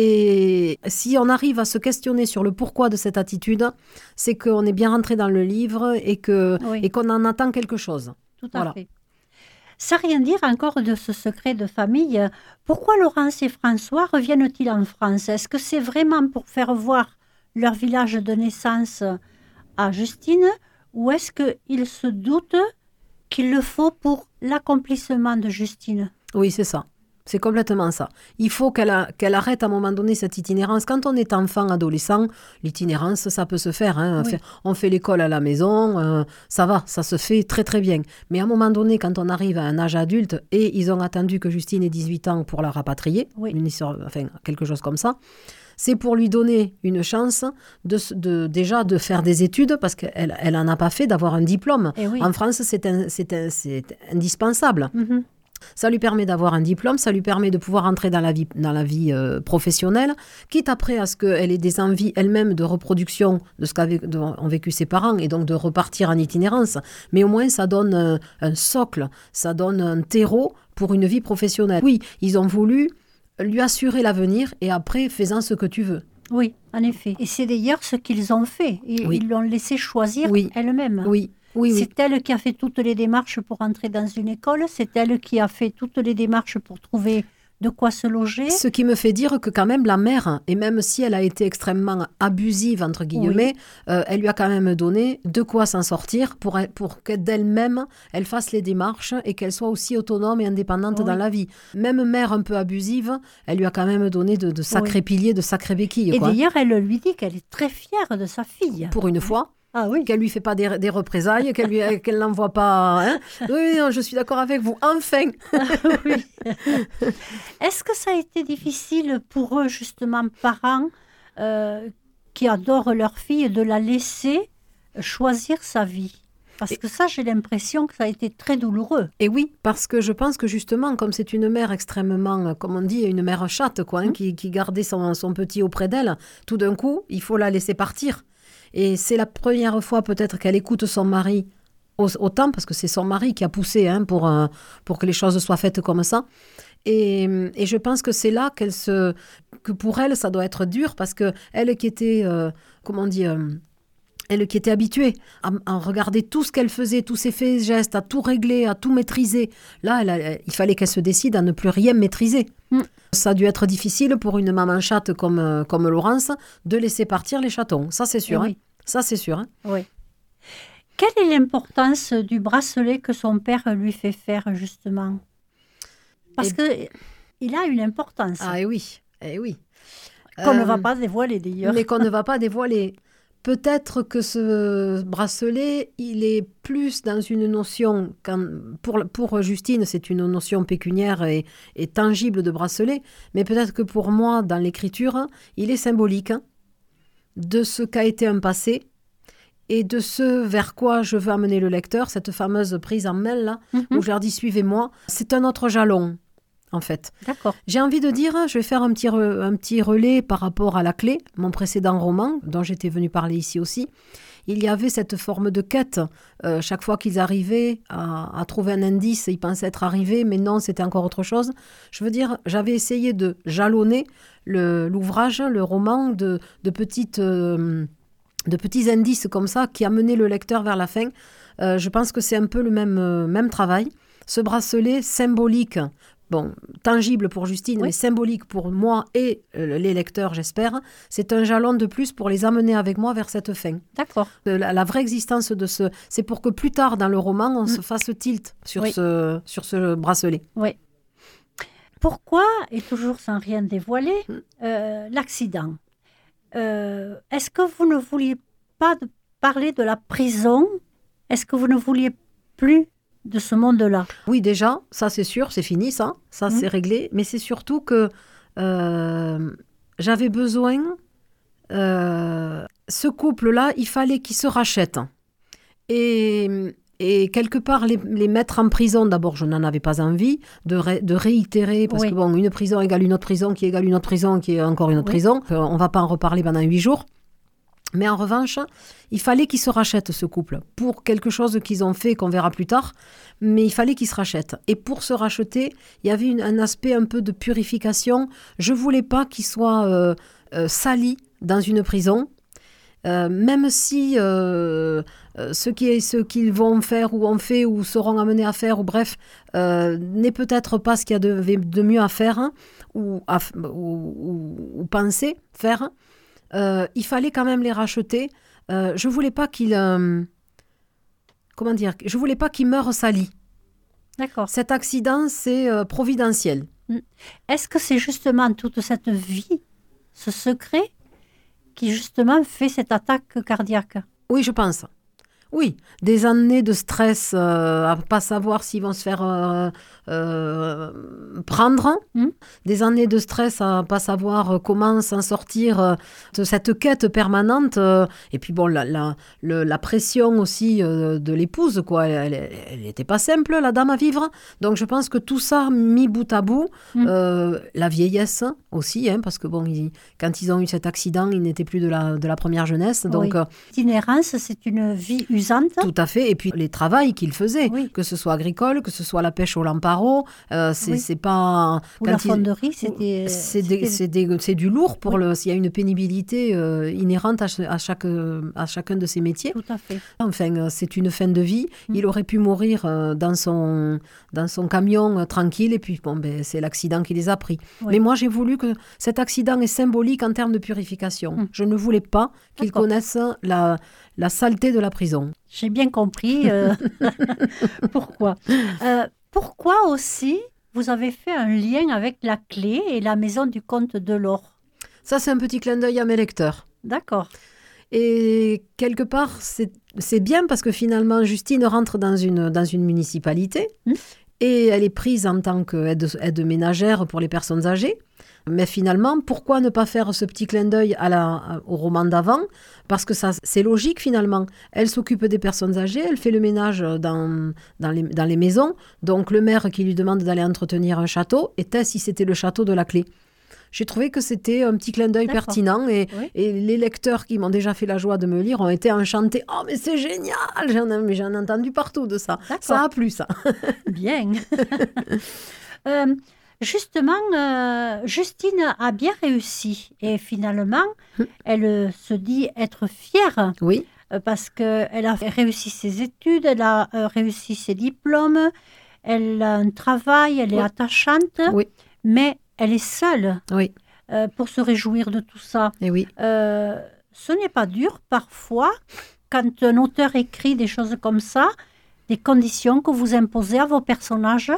Et si on arrive à se questionner sur le pourquoi de cette attitude, c'est qu'on est bien rentré dans le livre et, que, Oui. et qu'on en attend quelque chose. Tout à Voilà. fait. Sans rien dire encore de ce secret de famille, pourquoi Laurence et François reviennent-ils en France? Est-ce que c'est vraiment pour faire voir leur village de naissance à Justine, ou est-ce qu'ils se doutent qu'il le faut pour l'accomplissement de Justine? Oui, c'est ça. C'est complètement ça. Il faut qu'elle, a- qu'elle arrête à un moment donné cette itinérance. Quand on est enfant, adolescent, l'itinérance, ça peut se faire. hein. Oui. Fait- On fait l'école à la maison, euh, ça va, ça se fait très très bien. Mais à un moment donné, quand on arrive à un âge adulte, et ils ont attendu que Justine ait dix-huit ans pour la rapatrier, Oui. une histoire- enfin, quelque chose comme ça, c'est pour lui donner une chance de, se- de- déjà de faire des études, parce qu'elle elle en a pas fait, d'avoir un diplôme. Eh oui. En France, c'est un- c'est un- c'est indispensable. Mhm. Ça lui permet d'avoir un diplôme, ça lui permet de pouvoir entrer dans la vie, dans la vie euh, professionnelle, quitte après à ce qu'elle ait des envies elle-même de reproduction de ce qu'ont vécu ses parents et donc de repartir en itinérance. Mais au moins, ça donne un, un socle, ça donne un terreau pour une vie professionnelle. Oui, ils ont voulu lui assurer l'avenir et après, fais-en ce que tu veux. Oui, en effet. Et c'est d'ailleurs ce qu'ils ont fait. Ils, oui. ils l'ont laissé choisir oui. elle-même. Oui. Oui, oui. C'est elle qui a fait toutes les démarches pour entrer dans une école. C'est elle qui a fait toutes les démarches pour trouver de quoi se loger. Ce qui me fait dire que quand même la mère, et même si elle a été extrêmement abusive, entre guillemets, oui. euh, elle lui a quand même donné de quoi s'en sortir pour, elle, pour que d'elle-même, elle fasse les démarches et qu'elle soit aussi autonome et indépendante oui. dans la vie. Même mère un peu abusive, elle lui a quand même donné de, de sacrés oui. piliers, de sacrés béquilles. Et quoi. d'ailleurs, elle lui dit qu'elle est très fière de sa fille. Pour une fois. Ah oui. Qu'elle ne lui fait pas des, des représailles, qu'elle ne qu'elle l'envoie pas. Hein. Oui, non, je suis d'accord avec vous. Enfin. Oui. Est-ce que ça a été difficile pour eux, justement, parents euh, qui adorent leur fille, de la laisser choisir sa vie ? Parce que ça, j'ai l'impression que ça a été très douloureux. Et oui, parce que je pense que justement, comme c'est une mère extrêmement, comme on dit, une mère chatte, quoi, hein, mmh. qui, qui gardait son, son petit auprès d'elle, tout d'un coup, il faut la laisser partir. Et c'est la première fois peut-être qu'elle écoute son mari autant, parce que c'est son mari qui a poussé hein, pour, euh, pour que les choses soient faites comme ça. Et, et je pense que c'est là qu'elle se, que pour elle, ça doit être dur, parce qu'elle qui était, euh, comment dire, euh, elle qui était habituée à, à regarder tout ce qu'elle faisait, tous ses faits et gestes, à tout régler, à tout maîtriser, là, elle a, il fallait qu'elle se décide à ne plus rien maîtriser. Mm. Ça a dû être difficile pour une maman chatte comme, comme Laurence de laisser partir les chatons. Ça, c'est sûr. Oui. Hein. Ça, c'est sûr. Hein. Oui. Quelle est l'importance du bracelet que son père lui fait faire, justement ? Parce et... qu'il a une importance. Ah, et oui. Et oui. Qu'on euh, ne va pas dévoiler, d'ailleurs. Mais qu'on ne va pas dévoiler. Peut-être que ce bracelet, il est plus dans une notion, quand, pour, pour Justine, c'est une notion pécuniaire et, et tangible de bracelet, mais peut-être que pour moi, dans l'écriture, il est symbolique hein, de ce qu'a été un passé et de ce vers quoi je veux amener le lecteur, cette fameuse prise en main, là, mm-hmm. où je leur dis « suivez-moi ». C'est un autre jalon. En fait. D'accord. J'ai envie de dire, je vais faire un petit, re, un petit relais par rapport à La Clé, mon précédent roman, dont j'étais venue parler ici aussi. Il y avait cette forme de quête. Euh, chaque fois qu'ils arrivaient à, à trouver un indice, ils pensaient être arrivés, mais non, c'était encore autre chose. Je veux dire, j'avais essayé de jalonner le, l'ouvrage, le roman, de, de, petites, euh, de petits indices comme ça qui amenaient le lecteur vers la fin. Euh, je pense que c'est un peu le même, euh, même travail. Ce bracelet symbolique, bon, tangible pour Justine, oui. mais symbolique pour moi et euh, les lecteurs, j'espère. C'est un jalon de plus pour les amener avec moi vers cette fin. D'accord. Euh, la, la vraie existence de ce... C'est pour que plus tard, dans le roman, on mm. se fasse tilt sur, oui. ce, sur ce bracelet. Oui. Pourquoi, et toujours sans rien dévoiler, mm. euh, l'accident euh, Est-ce que vous ne vouliez pas de parler de la prison ? Est-ce que vous ne vouliez plus de ce monde-là? Oui, déjà, ça c'est sûr, c'est fini ça, ça mmh. c'est réglé, mais c'est surtout que euh, j'avais besoin, euh, ce couple-là, il fallait qu'il se rachète. Et, et quelque part, les, les mettre en prison, d'abord, je n'en avais pas envie de, ré, de réitérer, parce oui. que bon, une prison égale une autre prison, qui égale une autre prison, qui est encore une autre oui. prison, on ne va pas en reparler pendant huit jours. Mais en revanche, il fallait qu'ils se rachètent, ce couple, pour quelque chose qu'ils ont fait, qu'on verra plus tard, mais il fallait qu'ils se rachètent. Et pour se racheter, il y avait une, un aspect un peu de purification. Je ne voulais pas qu'ils soient euh, euh, salis dans une prison, euh, même si euh, euh, ce, qui est, ce qu'ils vont faire ou ont fait ou seront amenés à faire, ou bref, euh, n'est peut-être pas ce qu'il y a de, de mieux à faire hein, ou, à, ou, ou, ou penser faire. Euh, il fallait quand même les racheter. Euh, je voulais pas qu'ils, euh, comment dire, je voulais pas qu'ils meurent salis. D'accord. Cet accident, c'est euh, providentiel. Est-ce que c'est justement toute cette vie, ce secret, qui justement fait cette attaque cardiaque? Oui, je pense. Oui, des années de stress euh, à pas savoir s'ils vont se faire euh, euh, prendre, Mm. des années de stress à pas savoir euh, comment s'en sortir euh, de cette quête permanente. euh, et puis bon, la, la, le- la pression aussi euh, de l'épouse, quoi. Elle n'était pas simple, la dame à vivre. Donc je pense que tout ça mis bout à bout, Mm. euh, la vieillesse aussi, hein, parce que bon, ils- quand ils ont eu cet accident, ils n'étaient plus de la, de la première jeunesse. Donc Oui. euh, L'itinérance, c'est une vie usante. tout à fait. Et puis les travails qu'ils faisaient, Oui. que ce soit agricole, que ce soit la pêche au lamparo, euh, c'est Oui. c'est pas. Ou quand la ils- fonderie, c'était... C'est c'était- des- c'est des- c'est du lourd pour Oui. le. S'il y a une pénibilité euh, inhérente à, ch- à chaque, euh, à chacun de ces métiers. Tout à fait. Enfin, euh, c'est une fin de vie. Mm. Il aurait pu mourir euh, dans, son, dans son camion euh, tranquille, et puis bon, ben, c'est l'accident qui les a pris. Oui. Mais moi, j'ai voulu que cet accident est symbolique en termes de purification. Mm. Je ne voulais pas qu'ils D'accord. connaissent la, la saleté de la prison. J'ai bien compris euh, pourquoi. Euh, pourquoi aussi vous avez fait un lien avec la clé et la maison du comte de l'Or? Ça, c'est un petit clin d'œil à mes lecteurs. D'accord. Et quelque part, c'est c'est bien parce que finalement, Justine rentre dans une, dans une municipalité Mm. et elle est prise en tant qu'aide aide ménagère pour les personnes âgées. Mais finalement, pourquoi ne pas faire ce petit clin d'œil à la, au roman d'avant? Parce que ça, c'est logique finalement. Elle s'occupe des personnes âgées, elle fait le ménage dans, dans, les, dans les maisons. Donc le maire qui lui demande d'aller entretenir un château, était si c'était le château de la Clé. J'ai trouvé que c'était un petit clin d'œil D'accord. pertinent et, Oui. et les lecteurs qui m'ont déjà fait la joie de me lire ont été enchantés. Oh, mais c'est génial! J'en ai, mais j'en ai entendu partout de ça. D'accord. Ça a plu, ça. Bien. Euh, justement, euh, Justine a bien réussi et finalement, elle euh, se dit être fière Oui, euh, parce qu'elle a réussi ses études, elle a euh, réussi ses diplômes, elle a un travail, elle est Oui. attachante, oui, mais elle est seule oui, euh, pour se réjouir de tout ça. et oui. Euh, ce n'est pas dur parfois quand un auteur écrit des choses comme ça, des conditions que vous imposez à vos personnages.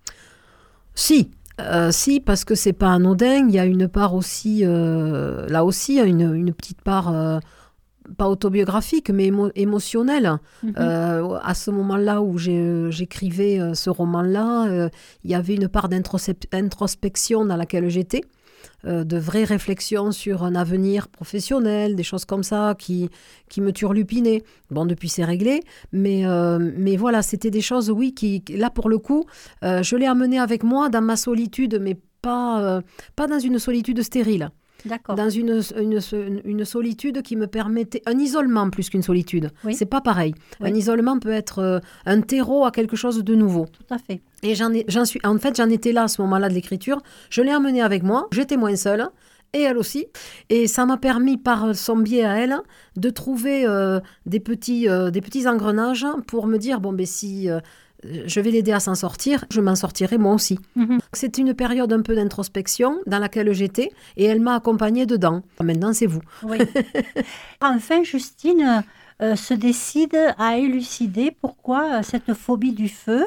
Si, euh, si, parce que c'est pas anodin. Il y a une part aussi, euh, là aussi, il y a une, une petite part, euh, pas autobiographique, mais émo- émotionnelle. Mhm. Euh, à ce moment-là où j'ai- j'écrivais euh, ce roman-là, euh, il y avait une part d'introspe- d'introspection dans laquelle j'étais, euh, de vraies réflexions sur un avenir professionnel, des choses comme ça qui, qui me turlupinaient. Bon, depuis c'est réglé, mais, euh, mais voilà, c'était des choses, oui, qui, qui- là pour le coup, euh, je l'ai amené avec moi dans ma solitude, mais pas, euh, pas dans une solitude stérile. D'accord. Dans une, une, une solitude qui me permettait... Un isolement plus qu'une solitude. Oui. C'est pas pareil. Oui. Un isolement peut être euh, un terreau à quelque chose de nouveau. Tout à fait. Et j'en ai, j'en suis, en fait, j'en étais là à ce moment-là de l'écriture. Je l'ai emmenée avec moi. J'étais moins seule. Et elle aussi. Et ça m'a permis, par son biais à elle, de trouver euh, des, petits, euh, des petits engrenages pour me dire, bon, ben si... Euh, je vais l'aider à s'en sortir, je m'en sortirai moi aussi. Mhm. C'est une période un peu d'introspection dans laquelle j'étais et elle m'a accompagnée dedans. Maintenant, c'est vous. Oui. Enfin, Justine euh, se décide à élucider pourquoi euh, cette phobie du feu,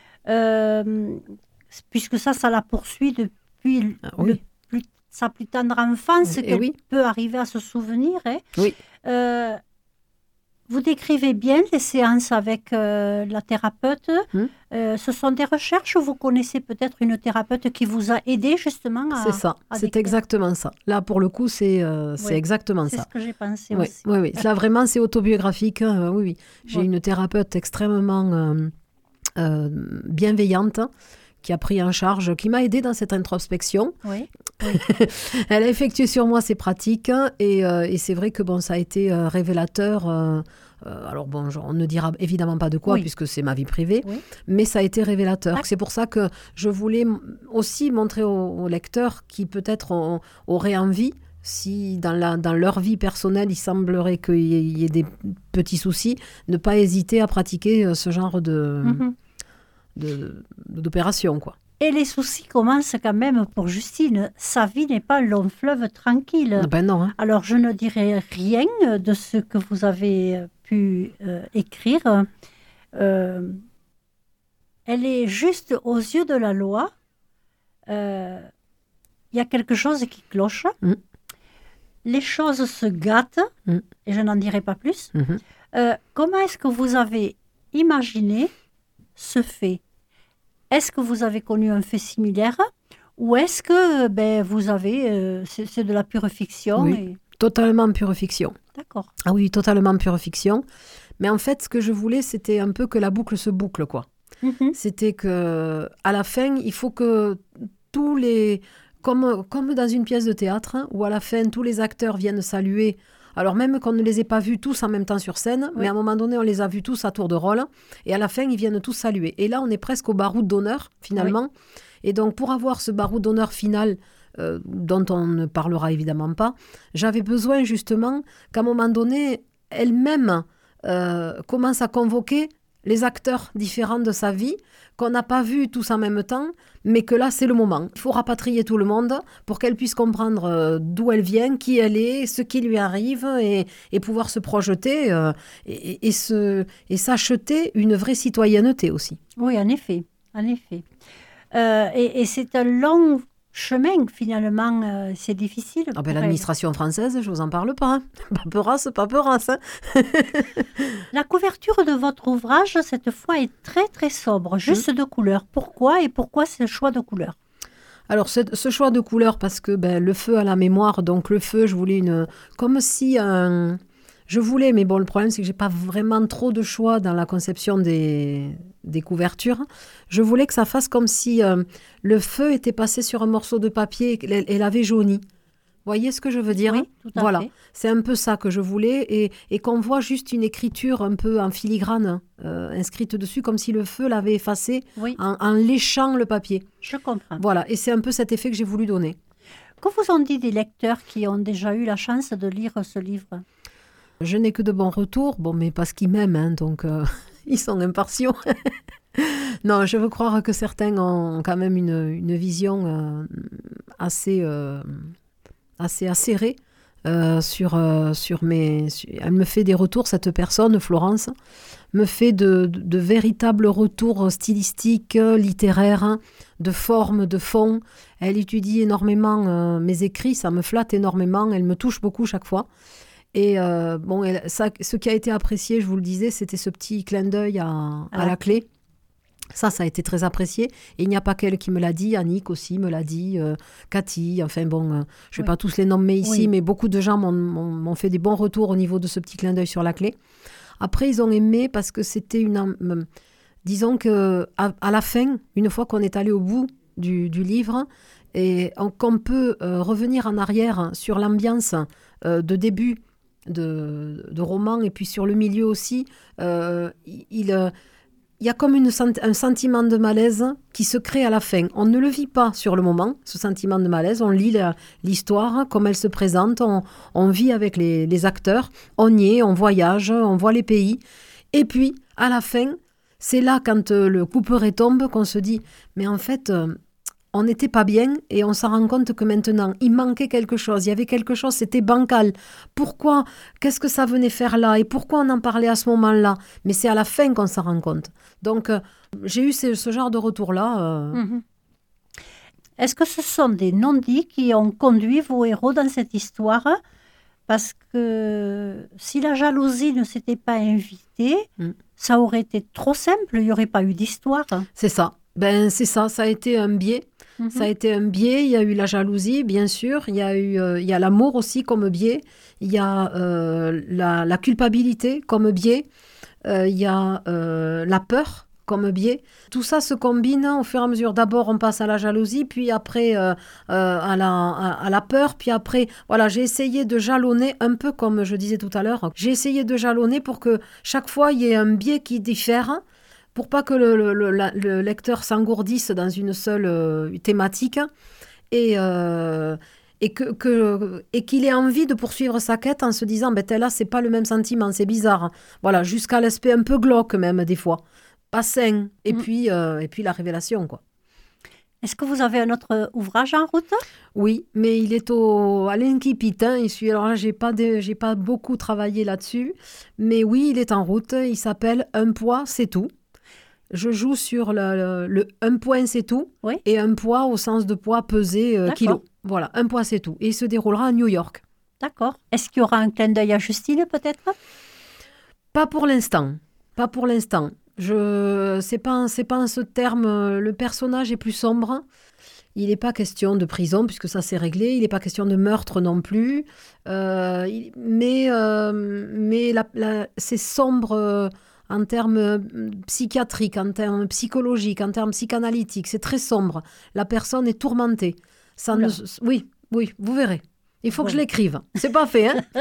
euh, puisque ça, ça la poursuit depuis Ah, le oui. plus, sa plus tendre enfance, Eh qu'elle oui. peut arriver à se souvenir. Hein. Oui. Euh, vous décrivez bien les séances avec euh, la thérapeute. Hmm. Euh, ce sont des recherches ou vous connaissez peut-être une thérapeute qui vous a aidé justement à... C'est ça, à c'est décrire. exactement ça. Là, pour le coup, c'est euh, c'est Oui. exactement C'est ça. ce que j'ai pensé Oui, aussi. oui, oui. Là, vraiment, c'est autobiographique. hein, oui, oui. J'ai Ouais. une thérapeute extrêmement euh, euh, bienveillante qui a pris en charge, qui m'a aidée dans cette introspection. Oui. Elle a effectué sur moi ces pratiques et, euh, et c'est vrai que bon, ça a été euh, révélateur. euh, euh, alors bon, je- on ne dira évidemment pas de quoi Oui. puisque c'est ma vie privée, Oui. mais ça a été révélateur. D'accord. C'est pour ça que je voulais m- aussi montrer aux, aux lecteurs qui peut-être ont- auraient envie, si dans, la, dans leur vie personnelle il semblerait qu'il y, ait- il y ait des petits soucis, ne pas hésiter à pratiquer euh, ce genre de, Mhm. de- d'opération, quoi. Et les soucis commencent quand même pour Justine. Sa vie n'est pas un long fleuve tranquille. Ben non, hein. Alors, je ne dirai rien de ce que vous avez pu euh, écrire. Euh, elle est juste aux yeux de la loi. Euh, Il y a quelque chose qui cloche. Mm. les choses se gâtent, Mm. et je n'en dirai pas plus. Mhm. Euh, comment est-ce que vous avez imaginé ce fait? Est-ce que vous avez connu un fait similaire ou est-ce que ben, vous avez, euh, c'est, c'est de la pure fiction Oui. et... Totalement pure fiction. D'accord. Ah oui, totalement pure fiction. Mais en fait, ce que je voulais, c'était un peu que la boucle se boucle, quoi. Mhm. C'était que à la fin, il faut que tous les... Comme, comme dans une pièce de théâtre, hein, où à la fin, tous les acteurs viennent saluer. Alors même qu'on ne les ait pas vus tous en même temps sur scène, Oui. mais à un moment donné, on les a vus tous à tour de rôle. Et à la fin, ils viennent tous saluer. Et là, on est presque au baroud d'honneur, finalement. Et donc, pour avoir ce baroud d'honneur final, euh, dont on ne parlera évidemment pas, j'avais besoin justement qu'à un moment donné, elle-même euh, commence à convoquer les acteurs différents de sa vie, qu'on n'a pas vus tous en même temps, mais que là, c'est le moment. Il faut rapatrier tout le monde pour qu'elle puisse comprendre euh, d'où elle vient, qui elle est, ce qui lui arrive, et, et pouvoir se projeter euh, et, et, se, et s'acheter une vraie citoyenneté aussi. Oui, en effet. En effet. Euh, et, et c'est un long chemin, finalement. Euh, c'est difficile. Ah ben, pour elle. l'administration française, je vous en parle pas. Hein. Pas peurasse, pas peurasse. Hein. La couverture de votre ouvrage, cette fois, est très, très sobre, juste de couleur. Pourquoi et pourquoi ce choix de couleur? Alors, ce, ce choix de couleur, parce que ben, le feu à la mémoire, donc le feu, je voulais une... Comme si un... Je voulais, mais bon, le problème, c'est que j'ai pas vraiment trop de choix dans la conception des, des couvertures. Je voulais que ça fasse comme si euh, le feu était passé sur un morceau de papier et, et l'avait jauni. Vous voyez ce que je veux dire? Oui, tout à Voilà, fait. c'est un peu ça que je voulais, et, et qu'on voit juste une écriture un peu en filigrane euh, inscrite dessus, comme si le feu l'avait effacé Oui, en, en léchant le papier. je comprends. Voilà, et c'est un peu cet effet que j'ai voulu donner. Que vous ont dit des lecteurs qui ont déjà eu la chance de lire ce livre? Je n'ai que de bons retours, bon, mais parce qu'ils m'aiment, hein, donc euh, ils sont impartiaux. Non, je veux croire que certains ont quand même une, une vision euh, assez, euh, assez acérée euh, sur, euh, sur mes... Sur, elle me fait des retours, cette personne, Florence, me fait de, de, de véritables retours stylistiques, littéraires, de forme, de fond. Elle étudie énormément euh, mes écrits, ça me flatte énormément, elle me touche beaucoup chaque fois. Et euh, bon, elle, ça, ce qui a été apprécié, je vous le disais, c'était ce petit clin d'œil à, à Ah. la clé. Ça, ça a été très apprécié. Et il n'y a pas qu'elle qui me l'a dit, Annick aussi me l'a dit, euh, Cathy, enfin bon, euh, je ne vais Oui. pas tous les nommer ici, Oui. mais beaucoup de gens m'ont, m'ont, m'ont fait des bons retours au niveau de ce petit clin d'œil sur la clé. Après, ils ont aimé parce que c'était une... Euh, disons qu'à à la fin, une fois qu'on est allé au bout du, du livre, et on, qu'on peut euh, revenir en arrière sur l'ambiance euh, de début de, de roman, et puis sur le milieu aussi, euh, il, euh, il y a comme une, un sentiment de malaise qui se crée à la fin. On ne le vit pas sur le moment, ce sentiment de malaise. On lit la, l'histoire comme elle se présente, on, on vit avec les, les acteurs, on y est, on voyage, on voit les pays. Et puis, à la fin, c'est là, quand euh, le couperet tombe, qu'on se dit, mais en fait... Euh, on n'était pas bien, et on s'en rend compte que maintenant, il manquait quelque chose, il y avait quelque chose, c'était bancal. Pourquoi? Qu'est-ce que ça venait faire là? Et pourquoi on en parlait à ce moment-là? Mais c'est à la fin qu'on s'en rend compte. Donc, euh, j'ai eu ce, ce genre de retour-là. Euh... Mm-hmm. Est-ce que ce sont des non-dits qui ont conduit vos héros dans cette histoire? Parce que si la jalousie ne s'était pas invitée, mm. ça aurait été trop simple, il n'y aurait pas eu d'histoire. C'est ça. Ben, c'est ça, ça a été un biais. Mm-hmm. Ça a été un biais. Il y a eu la jalousie, bien sûr. Il y a eu, euh, il y a l'amour aussi comme biais. Il y a euh, la, la culpabilité comme biais. Euh, il y a euh, la peur comme biais. Tout ça se combine au fur et à mesure. D'abord, on passe à la jalousie, puis après euh, euh, à, la, à, à la peur, puis après, voilà, j'ai essayé de jalonner un peu comme je disais tout à l'heure. J'ai essayé de jalonner pour que chaque fois, il y ait un biais qui diffère, pour pas que le, le, le, le lecteur s'engourdisse dans une seule euh, thématique et, euh, et, que, que, et qu'il ait envie de poursuivre sa quête en se disant ben, « là, c'est pas le même sentiment, c'est bizarre ». Voilà, jusqu'à l'aspect un peu glauque même des fois, pas sain, et, mmh. puis, euh, et puis la révélation, quoi. Est-ce que vous avez un autre ouvrage en route? Oui, mais il est au, à l'incipit. Hein, il suit, alors là, je n'ai pas, pas beaucoup travaillé là-dessus, mais oui, il est en route. Il s'appelle « Un poids, c'est tout ». Je joue sur le, le, le un point, c'est tout, oui. et un poids au sens de poids pesé euh, kilo. Voilà, un poids, c'est tout. Et il se déroulera à New York. D'accord. Est-ce qu'il y aura un clin d'œil à Justine, peut-être? Pas pour l'instant. Pas pour l'instant. Je, c'est pas, c'est pas en ce terme. Le personnage est plus sombre. Il n'est pas question de prison, puisque ça c'est réglé. Il n'est pas question de meurtre non plus. Euh, il, mais euh, mais la, la, c'est sombre euh, en termes psychiatriques, en termes psychologiques, en termes psychanalytiques. C'est très sombre. La personne est tourmentée. Ça ne, oui, oui, vous verrez. Il faut ouais. que je l'écrive. C'est pas fait, hein.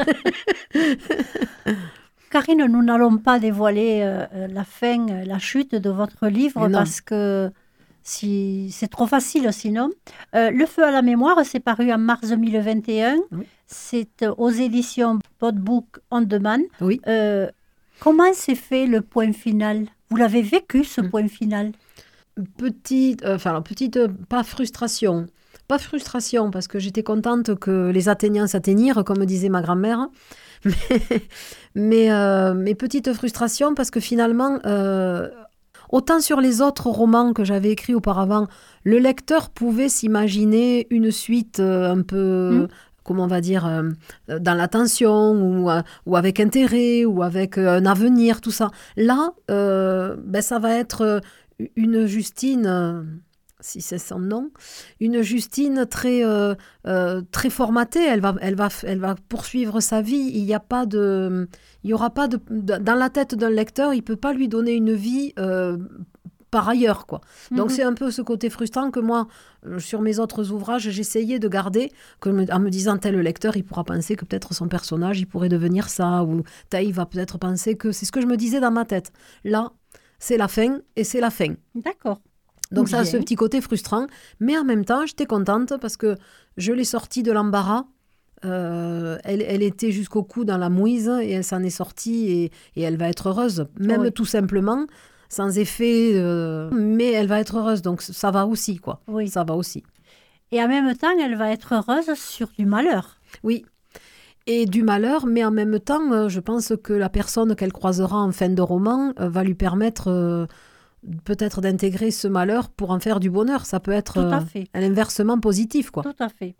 Karine, nous n'allons pas dévoiler euh, la fin, la chute de votre livre parce que si, c'est trop facile sinon. Euh, Le feu à la mémoire, c'est paru en mars deux mille vingt et un. Oui. C'est aux éditions Podbook On Demand. Oui. Euh, comment s'est fait le point final? Vous l'avez vécu, ce mmh. point final? Petite, euh, enfin, petite, euh, pas frustration. Pas frustration, parce que j'étais contente que les atteignants s'atteignirent, comme disait ma grand-mère. Mais, mais, euh, mais petite frustration, parce que finalement... Euh, Autant sur les autres romans que j'avais écrits auparavant, le lecteur pouvait s'imaginer une suite euh, un peu, mmh. comment on va dire, euh, dans la tension, ou, euh, ou avec intérêt, ou avec euh, un avenir, tout ça. Là, euh, ben, ça va être une Justine... Euh, si c'est son nom, une Justine très, euh, euh, très formatée. Elle va, elle, va, elle va poursuivre sa vie. Il n'y a pas de... Il y aura pas de... Dans la tête d'un lecteur, il ne peut pas lui donner une vie euh, par ailleurs, quoi. Mm-hmm. Donc, c'est un peu ce côté frustrant que moi, sur mes autres ouvrages, j'essayais de garder, que, en me disant, tel lecteur, il pourra penser que peut-être son personnage, il pourrait devenir ça, ou Taï va peut-être penser que... C'est ce que je me disais dans ma tête. Là, c'est la fin, et c'est la fin. D'accord. Donc ça a ce petit côté frustrant, mais en même temps, j'étais contente parce que je l'ai sortie de l'embarras. Euh, elle, elle était jusqu'au cou dans la mouise et elle s'en est sortie et, et elle va être heureuse, même oui. tout simplement, sans effet, euh, mais elle va être heureuse, donc ça va aussi, quoi. Oui. Ça va aussi. Et en même temps, elle va être heureuse sur du malheur. Oui. Et du malheur, mais en même temps, je pense que la personne qu'elle croisera en fin de roman va lui permettre... Euh, peut-être d'intégrer ce malheur pour en faire du bonheur. Ça peut être euh, un inversement positif, quoi. Tout à fait.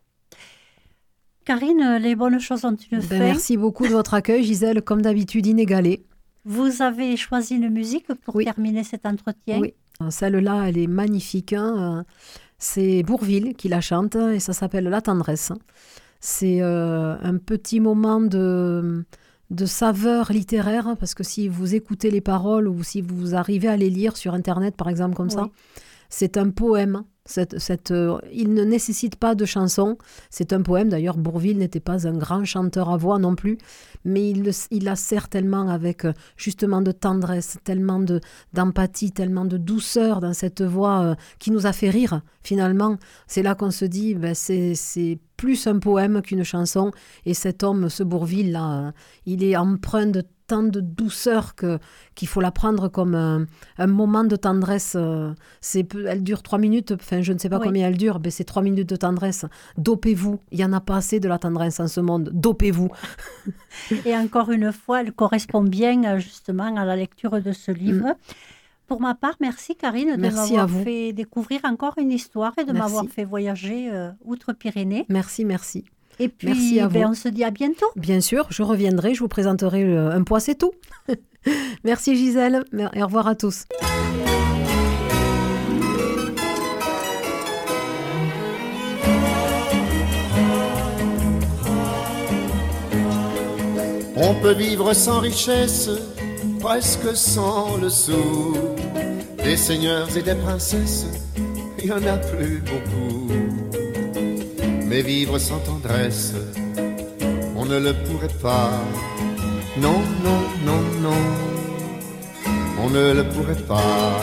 Karine, les bonnes choses ont une ben fin. Merci beaucoup de votre accueil, Gisèle, comme d'habitude inégalé. Vous avez choisi une musique pour oui. terminer cet entretien. Oui, celle-là, elle est magnifique. Hein. C'est Bourvil qui la chante et ça s'appelle La Tendresse. C'est euh, un petit moment de... de saveur littéraire, parce que si vous écoutez les paroles ou si vous arrivez à les lire sur Internet, par exemple, comme oui. ça, c'est un poème. Cette, cette, euh, il ne nécessite pas de chanson. C'est un poème. D'ailleurs, Bourvil n'était pas un grand chanteur à voix non plus, mais il, il la sert tellement avec euh, justement de tendresse, tellement de, d'empathie, tellement de douceur dans cette voix euh, qui nous a fait rire, finalement. C'est là qu'on se dit, ben, c'est, c'est plus un poème qu'une chanson. Et cet homme, ce Bourvil, là, euh, il est empreint de tant de douceur que, qu'il faut la prendre comme un, un moment de tendresse. C'est, elle dure trois minutes, enfin je ne sais pas oui. combien elle dure, mais c'est trois minutes de tendresse. Dopez-vous, il n'y en a pas assez de la tendresse en ce monde, dopez-vous. Et encore une fois, elle correspond bien justement à la lecture de ce livre. Mm. Pour ma part, merci Karine de merci m'avoir fait découvrir encore une histoire et de merci. m'avoir fait voyager euh, outre-Pyrénées. Merci, merci. Et puis, merci à ben, vous. On se dit à bientôt. Bien sûr, je reviendrai, je vous présenterai le, un poids, c'est tout. Merci Gisèle, et au revoir à tous. On peut vivre sans richesse, presque sans le sou. Des seigneurs et des princesses, il n'y en a plus beaucoup. Mais vivre sans tendresse, on ne le pourrait pas. Non, non, non, non, on ne le pourrait pas.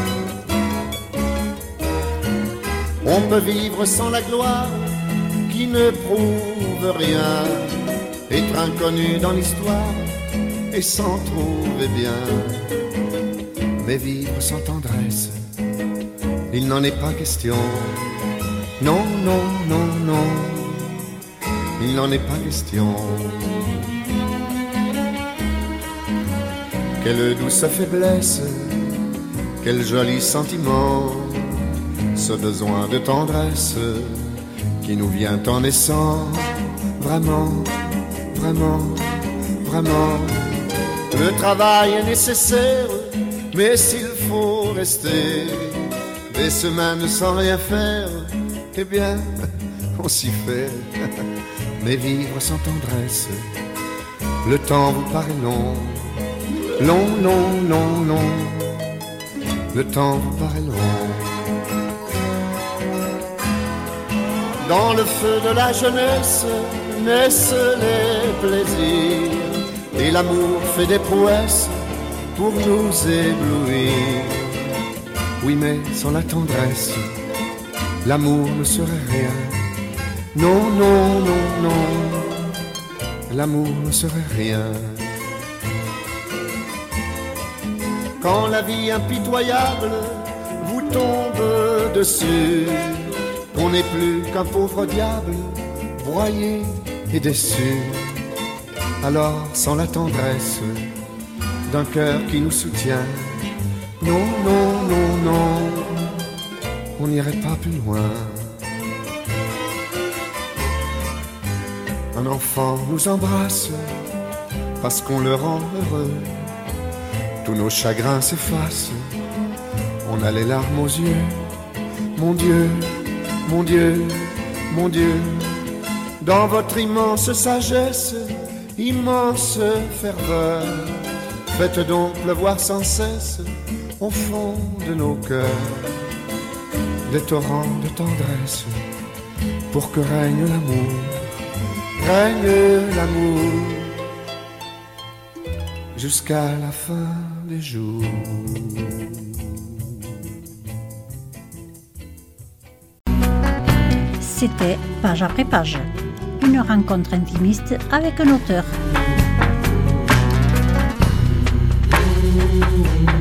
On peut vivre sans la gloire qui ne prouve rien, être inconnu dans l'histoire et s'en trouver bien. Mais vivre sans tendresse, il n'en est pas question. Non, non, non, non, il n'en est pas question. Quelle douce faiblesse, quel joli sentiment, ce besoin de tendresse qui nous vient en naissant, vraiment. vraiment, vraiment, le travail est nécessaire, mais s'il faut rester des semaines sans rien faire, eh bien, on s'y fait. Mais vivre sans tendresse, le temps vous paraît long, long, long, long, long, le temps vous paraît long. Dans le feu de la jeunesse naissent les plaisirs, et l'amour fait des prouesses pour nous éblouir. Oui, mais sans la tendresse, l'amour ne serait rien. Non, non, non, non, l'amour ne serait rien. Quand la vie impitoyable vous tombe dessus, on n'est plus qu'un pauvre diable, broyé et déçu. Alors, sans la tendresse d'un cœur qui nous soutient, non, non, non, non, on n'irait pas plus loin. Un enfant nous embrasse parce qu'on le rend heureux. Tous nos chagrins s'effacent, on a les larmes aux yeux. Mon Dieu, mon Dieu, mon Dieu, dans votre immense sagesse, immense ferveur, faites donc pleuvoir sans cesse au fond de nos cœurs des torrents de tendresse, pour que règne l'amour, règne l'amour jusqu'à la fin des jours. C'était Page après page, une rencontre intimiste avec un auteur.